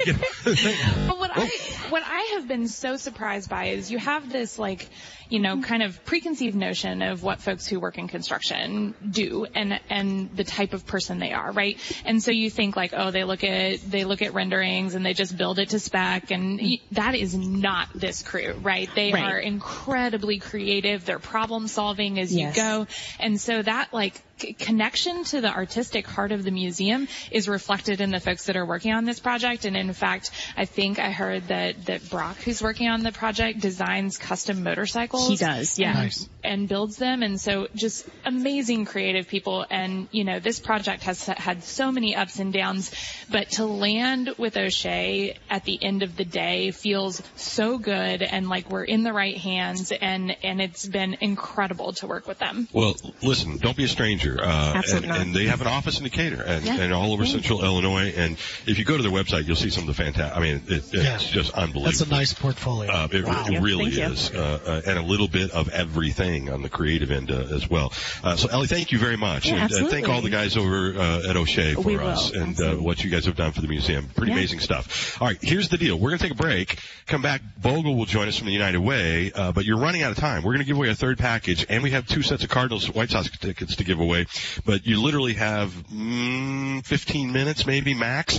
But what I have been so surprised by is you have this kind of preconceived notion of what folks who work in construction do and the type of person they are, right? And so you think they look at renderings and they just build it to spec, and that is not this crew, right? They are incredibly creative. They're problem solving as you go. And so that connection to the artistic heart of the museum is reflected in the folks that are working on this project. And in fact, I think I heard that Brock, who's working on the project, designs custom motorcycles. He does, yeah. Nice. And builds them. And so just amazing creative people. And, this project has had so many ups and downs, but to land with O'Shea at the end of the day feels so good, and like we're in the right hands, and it's been incredible to work with them. Well, listen, don't be a stranger. And they have an office in Decatur and all over Central Illinois. And if you go to their website, you'll see some of the fantastic. I mean, it's just unbelievable. That's a nice portfolio. It really is, and a little bit of everything on the creative end as well. So Ellie, thank you very much, and thank all the guys over at O'Shea for us and what you guys have done for the museum. Pretty amazing stuff. All right, here's the deal. We're going to take a break. Come back. Bogle will join us from the United Way, but you're running out of time. We're going to give away a third package, and we have 2 sets of Cardinals White Sox tickets to give away. But you literally have 15 minutes, maybe max.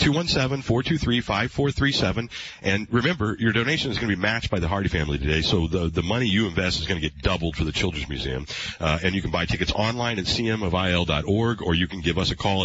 217-423-5437. And remember, your donation is going to be matched by the Hardy family today. So the money you invest is going to get doubled for the Children's Museum. And you can buy tickets online at cmofil.org, or you can give us a call at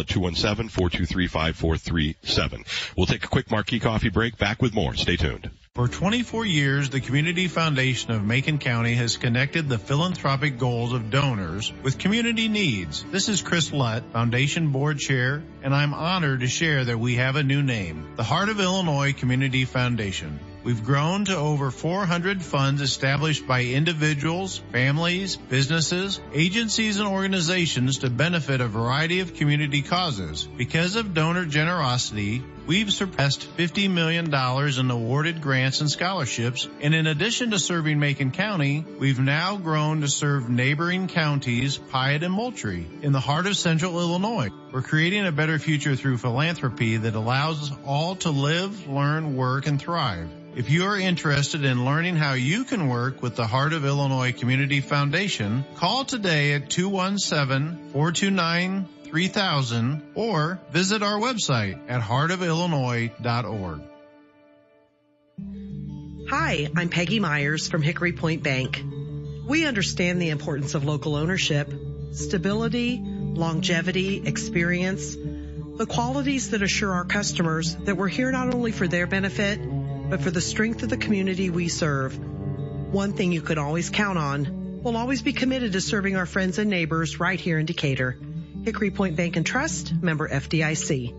217-423-5437. We'll take a quick marquee coffee break. Back with more. Stay tuned. For 24 years, the Community Foundation of Macon County has connected the philanthropic goals of donors with community needs. This is Chris Lutt, Foundation Board Chair, and I'm honored to share that we have a new name, the Heart of Illinois Community Foundation. We've grown to over 400 funds established by individuals, families, businesses, agencies, and organizations to benefit a variety of community causes. Because of donor generosity, we've surpassed $50 million in awarded grants and scholarships, and in addition to serving Macon County, we've now grown to serve neighboring counties, Piatt and Moultrie, in the heart of Central Illinois. We're creating a better future through philanthropy that allows us all to live, learn, work, and thrive. If you are interested in learning how you can work with the Heart of Illinois Community Foundation, call today at 217-429-3000 or visit our website at heartofillinois.org. Hi, I'm Peggy Myers from Hickory Point Bank. We understand the importance of local ownership, stability, longevity, experience, the qualities that assure our customers that we're here not only for their benefit, but for the strength of the community we serve. One thing you can always count on, we'll always be committed to serving our friends and neighbors right here in Decatur. Hickory Point Bank and Trust, member FDIC.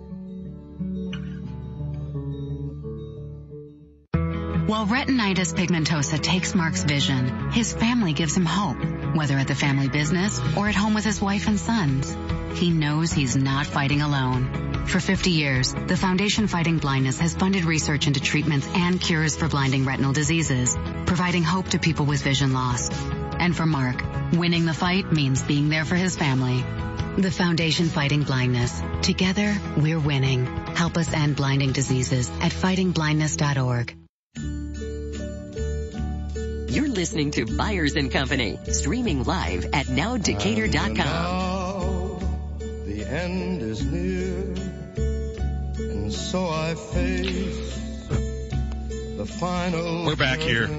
While retinitis pigmentosa takes Mark's vision, his family gives him hope, whether at the family business or at home with his wife and sons. He knows he's not fighting alone. For 50 years, the Foundation Fighting Blindness has funded research into treatments and cures for blinding retinal diseases, providing hope to people with vision loss. And for Mark, winning the fight means being there for his family. The Foundation Fighting Blindness. Together, we're winning. Help us end blinding diseases at fightingblindness.org. You're listening to Byers & Company, streaming live at nowdecatur.com. Now the end is near, and so I face the final. We're back here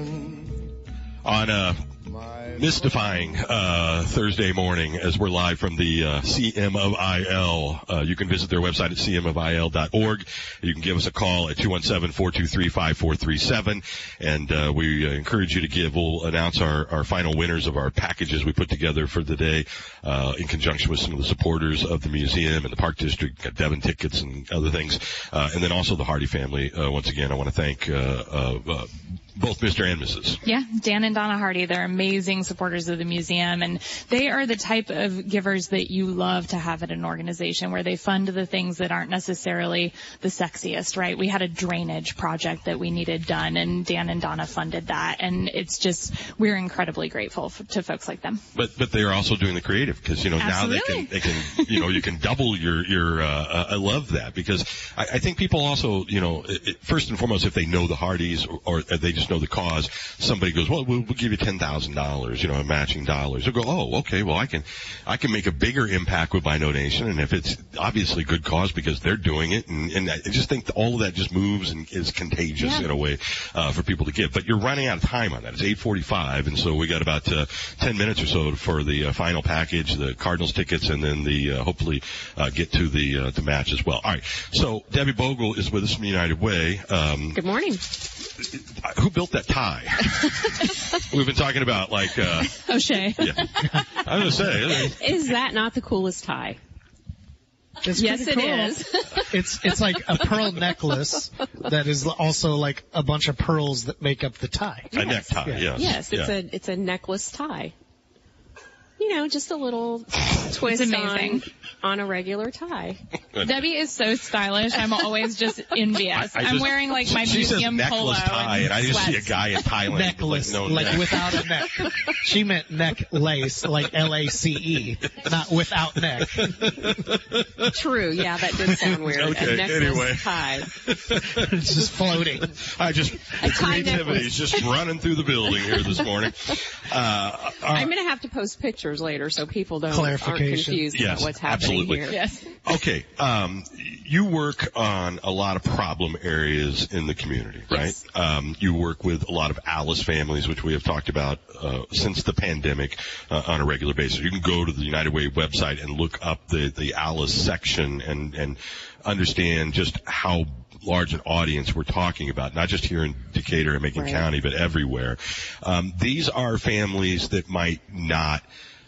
on mystifying Thursday morning as we're live from the CM of IL. You can visit their website at cmofil.org. You can give us a call at 217-423-5437. And we encourage you to give. We'll announce our final winners of our packages we put together for the day in conjunction with some of the supporters of the museum and the Park District, got Devon tickets and other things. And then also the Hardy family. Once again, I want to thank both Mr. and Mrs. Yeah, Dan and Donna Hardy, they're amazing supporters of the museum, and they are the type of givers that you love to have at an organization, where they fund the things that aren't necessarily the sexiest, right? We had a drainage project that we needed done, and Dan and Donna funded that, and it's just, we're incredibly grateful to folks like them. But they're also doing the creative, because, now Absolutely. they can, you can double your, I love that, because I think people also, first and foremost, if they know the Hardys or they just know the cause, somebody goes, well, we'll give you $10,000, matching dollars. They'll go, oh, okay, well, I can make a bigger impact with my donation, and if it's obviously good cause because they're doing it, and I just think that all of that just moves and is contagious in a way, for people to give. But you're running out of time on that. It's 8:45, and so we got about 10 minutes or so for the final package, the Cardinals tickets, and then the hopefully get to the match as well. All right, so Debbie Bogle is with us from United Way. Good morning. Who built that tie? We've been talking about O'Shea. Yeah. I was going to say. Is that not the coolest tie? Yes, it cool. is. It's like a pearl necklace that is also like a bunch of pearls that make up the tie. A necktie, yes. Yes, it's a necklace tie. Just a little twist on a regular tie. Debbie is so stylish. I'm always just envious. I'm wearing my museum polo tie, and I just see a guy in Thailand necklace, without a neck. She meant necklace, like L-A-C-E, not without neck. True, yeah, that did sound weird. Okay, a necklace anyway. tie. It's just floating. Creativity is just running through the building here this morning. I'm going to have to post pictures later so people aren't confused about what's happening here. Yes. Okay. You work on a lot of problem areas in the community, right? Yes. You work with a lot of Alice families, which we have talked about since the pandemic on a regular basis. You can go to the United Way website and look up the Alice section and understand just how large an audience we're talking about, not just here in Decatur and Macon County, but everywhere. These are families that might not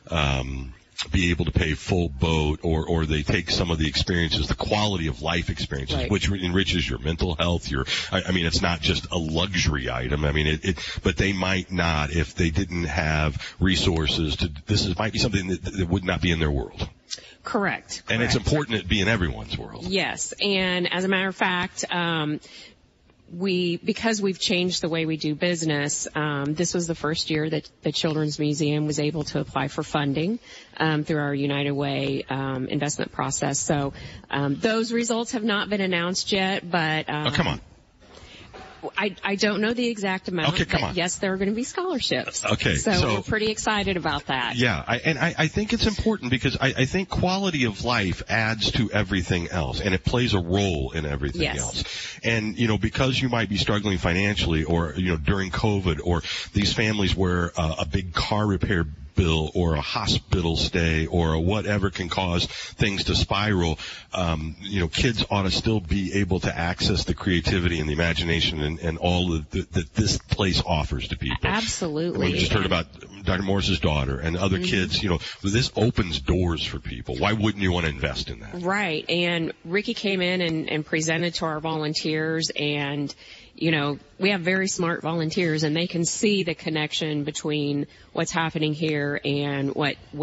be able to pay full boat, or they take some of the experiences, the quality of life experiences, which enriches your mental health. It's not just a luxury item. But they might not, if they didn't have resources might be something that would not be in their world. Correct. And it's important to be in everyone's world. Yes. And as a matter of fact, because we've changed the way we do business, this was the first year that the Children's Museum was able to apply for funding through our United Way investment process. So those results have not been announced yet, but come on. I don't know the exact amount. Okay, come on. Yes, there are going to be scholarships. Okay, so we're pretty excited about that. Yeah, I think it's important because I think quality of life adds to everything else, and it plays a role in everything else. And because you might be struggling financially, or during COVID, or these families where a big car repair bill or a hospital stay or whatever can cause things to spiral, kids ought to still be able to access the creativity and the imagination and all that this place offers to people. Absolutely. We just heard about Dr. Morris's daughter and other kids. This opens doors for people. Why wouldn't you want to invest in that? Right. And Ricky came in and presented to our volunteers, and we have very smart volunteers, and they can see the connection between what's happening here and what is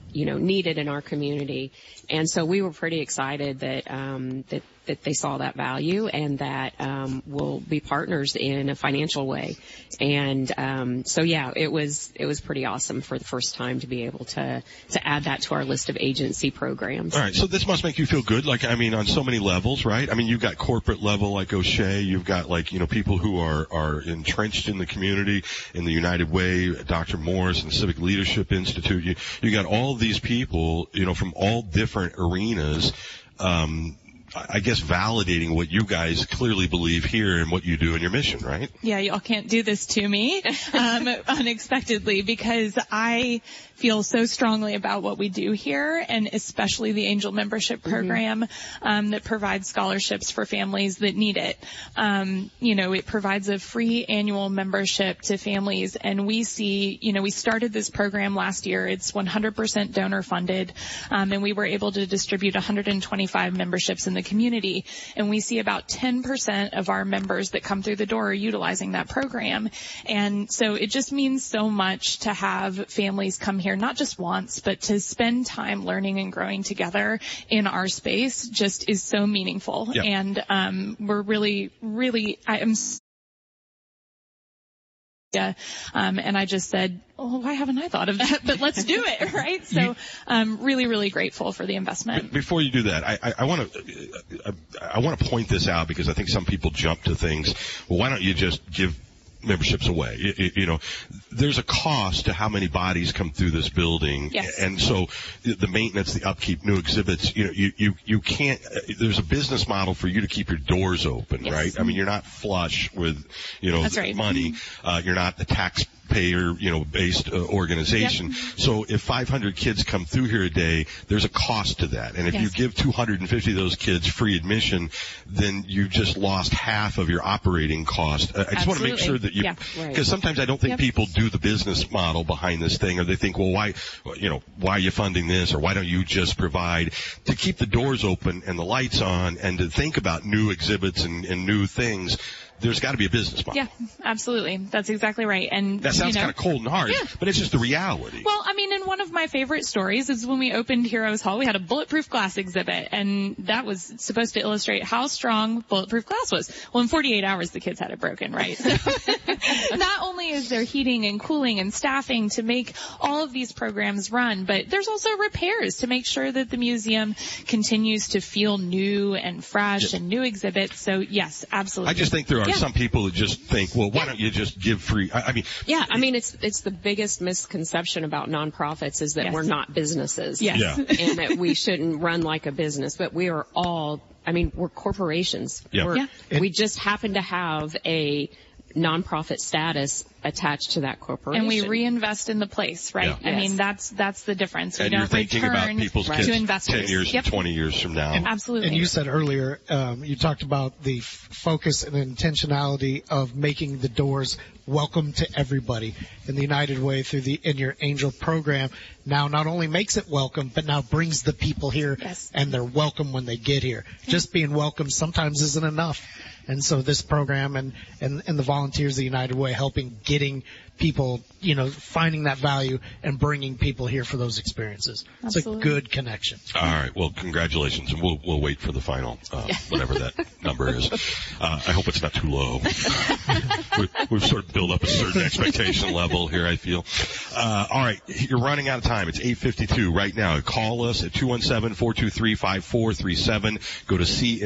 needed in our community. And so we were pretty excited that they saw that value and that we'll be partners in a financial way. And it was pretty awesome for the first time to be able to add that to our list of agency programs. All right, so this must make you feel good, on so many levels, right? I mean, you've got corporate level like O'Shea, you've got people who are entrenched in the community, in the United Way, Dr. Morris and Civic Leadership Institute. You got all of these people, from all different arenas, I guess validating what you guys clearly believe here and what you do in your mission, right? Yeah, y'all can't do this to me unexpectedly, because I feel so strongly about what we do here, and especially the Angel Membership Program that provides scholarships for families that need it. It provides a free annual membership to families, and we see, we started this program last year. It's 100% donor funded, and we were able to distribute 125 memberships in the community, and we see about 10% of our members that come through the door are utilizing that program. And so it just means so much to have families come here, not just once, but to spend time learning and growing together in our space just is so meaningful. Yep. And we're really, and I just said, why haven't I thought of that? But let's do it, right? So I'm really grateful for the investment. Before you do that, I want to point this out, because I think some people jump to things. Well, why don't you just give memberships away? There's a cost to how many bodies come through this building. Yes. And so the maintenance, the upkeep, new exhibits, you can't, there's a business model for you to keep your doors open, yes. Right? I mean, you're not flush with, That's right. money. You're not a taxpayer, based organization. Yep. So if 500 kids come through here a day, there's a cost to that. And if you give 250 of those kids free admission, then you just lost half of your operating cost. I just want to make sure that because sometimes I don't think people do the business model behind this thing, or they think, well, why are you funding this, or why don't you just provide to keep the doors open and the lights on, and to think about new exhibits and new things. There's got to be a business model. Yeah, absolutely. That's exactly right. And that sounds kind of cold and hard, but it's just the reality. Well, I mean, and one of my favorite stories is when we opened Heroes Hall, we had a bulletproof glass exhibit, and that was supposed to illustrate how strong bulletproof glass was. Well, in 48 hours, the kids had it broken, right? So not only is there heating and cooling and staffing to make all of these programs run, but there's also repairs to make sure that the museum continues to feel new and fresh and new exhibits. So yes, absolutely. I just think there are some people that just think, well, why don't you just give free? It's the biggest misconception about nonprofits is that we're not businesses. Yes. Yeah. And that we shouldn't run like a business, but we are all, we're corporations. Yeah. We just happen to have a nonprofit status attached to that corporation. And we reinvest in the place, right? Yeah. I mean, that's the difference. And you're thinking about people's kids to investors. 10 years and 20 years from now. Absolutely. And you said earlier, you talked about the focus and intentionality of making the doors welcome to everybody. And the United Way in your Angel program now not only makes it welcome, but now brings the people here and they're welcome when they get here. Just being welcome sometimes isn't enough. And so this program and the volunteers of the United Way helping getting people, finding that value and bringing people here for those experiences. Absolutely. It's a good connection. All right. Well, congratulations. And we'll wait for the final, whatever that number is. I hope it's not too low. We've sort of built up a certain expectation level here, I feel. All right. You're running out of time. It's 8:52 right now. Call us at 217-423-5437. Go to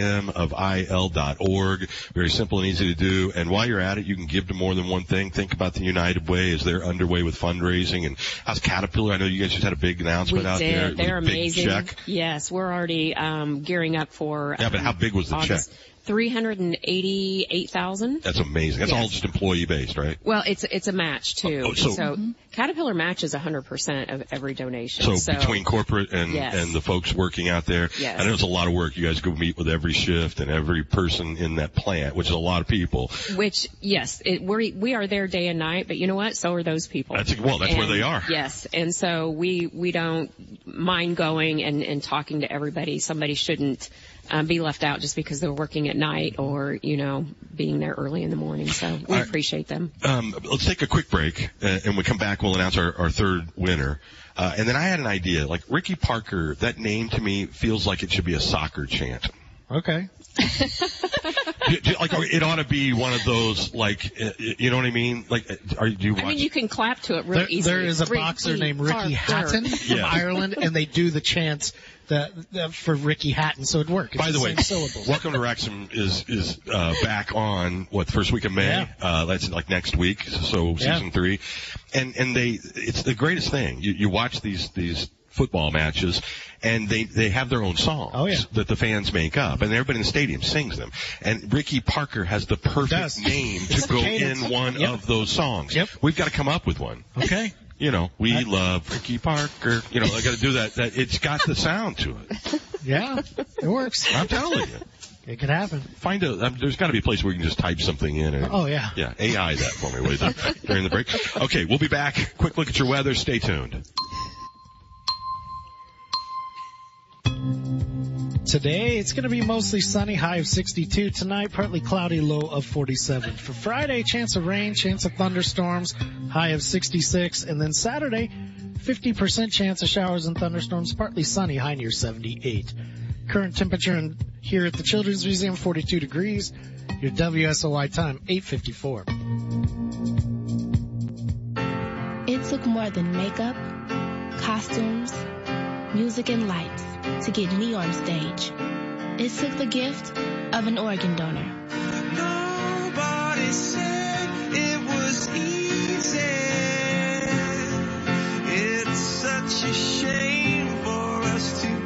cmofil.org. Very simple and easy to do. And while you're at it, you can give to more than one thing. Think about the United Way as they're underway with fundraising. And how's Caterpillar? I know you guys just had a big announcement out there. They're amazing. Check. Yes, we're already gearing up for. Yeah, but how big was the August. check? $388,000. That's amazing. That's all just employee based, right? Well, it's a match too. So Caterpillar matches 100% of every donation. So between corporate and the folks working out there, I know it's a lot of work. You guys go meet with every shift and every person in that plant, which is a lot of people. Which we are there day and night, but you know what? So are those people. That's where they are. Yes, and so we don't mind going and talking to everybody. Somebody shouldn't be left out just because they're working at night or, being there early in the morning. So we appreciate them. Let's take a quick break, and we come back, we'll announce our third winner. And then I had an idea, like Ricky Parker, that name to me feels like it should be a soccer chant. Okay. Like it ought to be one of those, like, you know what I mean? Like, do you watch? I mean, you can clap to it really easily. There is a boxer named Ricky Hatton from Ireland, and they do the chants for Ricky Hatton, so it works. By the way, syllables. Welcome to Wrexham is back on the first week of May. Yeah. That's like next week, so season 3, and it's the greatest thing. You watch these football matches, and they have their own songs that the fans make up, and everybody in the stadium sings them. And Ricky Parker has the perfect name to go in one of those songs. Yep. We've got to come up with one. Okay. We love Ricky Parker. I got to do that. It's got the sound to it. Yeah, it works. I'm telling you. It could happen. There's got to be a place where you can just type something in. Yeah, AI that for me during the break. Okay, we'll be back. Quick look at your weather. Stay tuned. Today, it's going to be mostly sunny, high of 62. Tonight, partly cloudy, low of 47. For Friday, chance of rain, chance of thunderstorms, high of 66. And then Saturday, 50% chance of showers and thunderstorms, partly sunny, high near 78. Current temperature here at the Children's Museum, 42 degrees. Your WSOY time, 8:54. It took more than makeup, costumes, music, and lights to get me on stage. It took the gift of an organ donor. Nobody said it was easy. It's such a shame for us to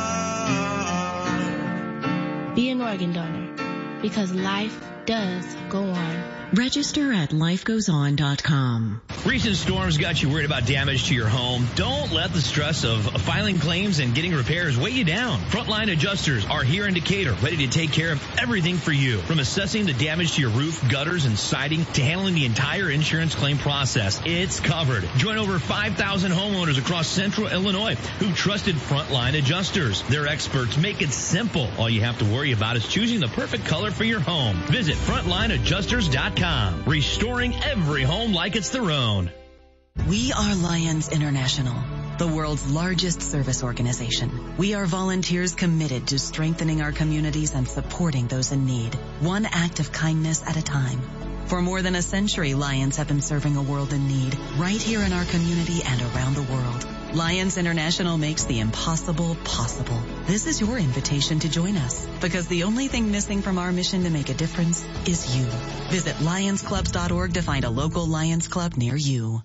part. Be an organ donor, because life does go on. Register at lifegoeson.com. Recent storms got you worried about damage to your home. Don't let the stress of filing claims and getting repairs weigh you down. Frontline Adjusters are here in Decatur, ready to take care of everything for you. From assessing the damage to your roof, gutters, and siding to handling the entire insurance claim process, it's covered. Join over 5,000 homeowners across central Illinois who trusted Frontline Adjusters. Their experts make it simple. All you have to worry about is choosing the perfect color for your home. Visit frontlineadjusters.com. Restoring every home like it's their own. We are Lions International, the world's largest service organization. We are volunteers committed to strengthening our communities and supporting those in need, one act of kindness at a time. For more than a century, Lions have been serving a world in need right here in our community and around the world. Lions International makes the impossible possible. This is your invitation to join us, because the only thing missing from our mission to make a difference is you. Visit lionsclubs.org to find a local Lions Club near you.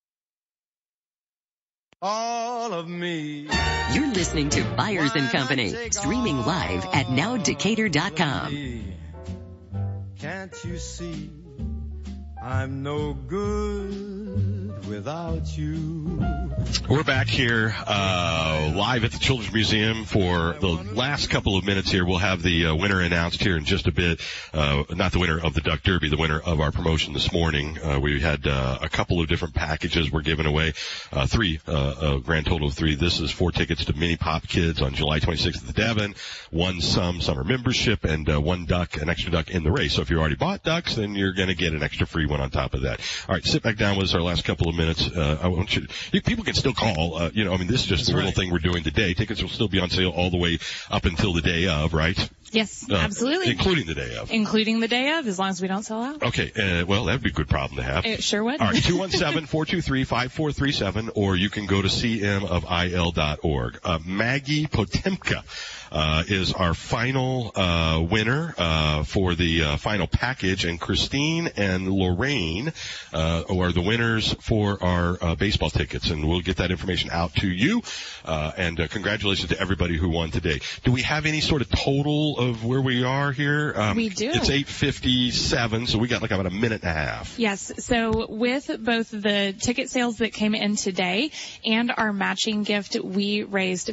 All of me. You're listening to Byers and Company, streaming live at nowdecatur.com. Can't you see I'm no good without you? We're back here live at the Children's Museum for the last couple of minutes here. We'll have the winner announced here in just a bit. Not the winner of the Duck Derby, the winner of our promotion this morning. We had a couple of different packages we're giving away. Three, a grand total of 3. This is 4 tickets to Mini Pop Kids on July 26th at the Devon, 1 summer membership, and 1 duck, an extra duck in the race. So if you already bought ducks, then you're going to get an extra free one on top of that. All right, sit back down with us our last couple of minutes. I want you people can still call. This is just a little thing we're doing today. Tickets will still be on sale all the way up until the day of, right? Yes, absolutely. Including the day of. Including the day of, as long as we don't sell out. Okay, well, that would be a good problem to have. It sure would. All right, 217-423-5437, or you can go to cmofil.org. Maggie Potemka is our final winner for the final package, and Christine and Lorraine are the winners for our baseball tickets, and we'll get that information out to you. And congratulations to everybody who won today. Do we have any sort of total of where we are here? We do. It's 8:57, so we got like about a minute and a half. Yes. So with both the ticket sales that came in today and our matching gift, we raised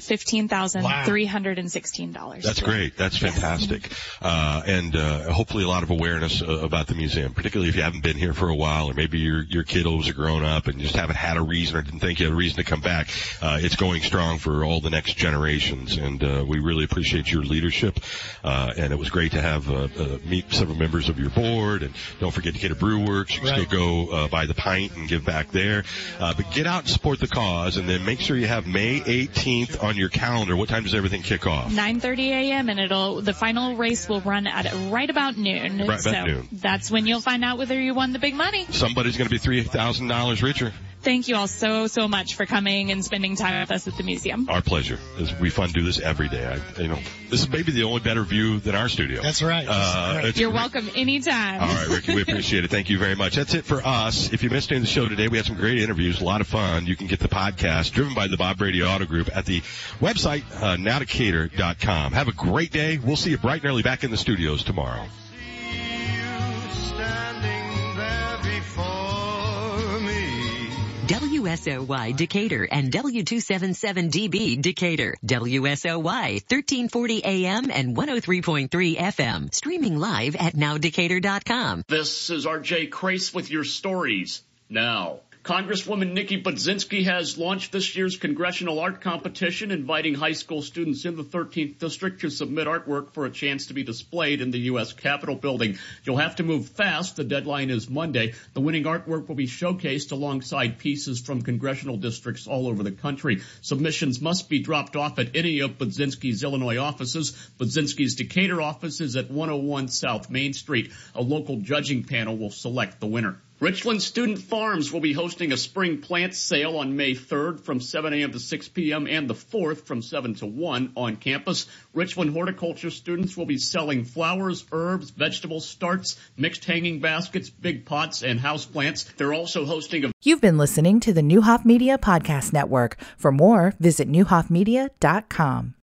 $15,316. That's great. That's fantastic. And hopefully a lot of awareness about the museum, particularly if you haven't been here for a while, or maybe your kiddos are grown up and just haven't had a reason or didn't think you had a reason to come back. It's going strong for all the next generations, and we really appreciate your leadership. And it was great to have meet several members of your board. And don't forget Decatur Brew Works. You can still go buy the pint and give back there. But get out and support the cause, and then make sure you have May 18th on your calendar. What time does everything kick off? 9:30 a.m. and the final race will run at right about noon. Right about noon. That's when you'll find out whether you won the big money. Somebody's going to be $3,000 richer. Thank you all so much for coming and spending time with us at the museum. Our pleasure. We fun to do this every day. This is maybe the only better view than our studio. That's right. You're welcome anytime. All right, Ricky, we appreciate it. Thank you very much. That's it for us. If you missed any of the show today, we had some great interviews, a lot of fun. You can get the podcast driven by the Bob Brady Auto Group at the website, nowdecatur.com. Have a great day. We'll see you bright and early back in the studios tomorrow. WSOY Decatur and W277DB Decatur. WSOY 1340 AM and 103.3 FM. Streaming live at nowdecatur.com. This is R.J. Crace with your stories now. Congresswoman Nikki Budzinski has launched this year's congressional art competition, inviting high school students in the 13th district to submit artwork for a chance to be displayed in the U.S. Capitol building. You'll have to move fast. The deadline is Monday. The winning artwork will be showcased alongside pieces from congressional districts all over the country. Submissions must be dropped off at any of Budzinski's Illinois offices. Budzinski's Decatur office is at 101 South Main Street. A local judging panel will select the winner. Richland Student Farms will be hosting a spring plant sale on May 3rd from 7 a.m. to 6 p.m. and the 4th from 7 to 1 on campus. Richland horticulture students will be selling flowers, herbs, vegetable starts, mixed hanging baskets, big pots, and houseplants. They're also hosting a... You've been listening to the Neuhoff Media Podcast Network. For more, visit neuhoffmedia.com.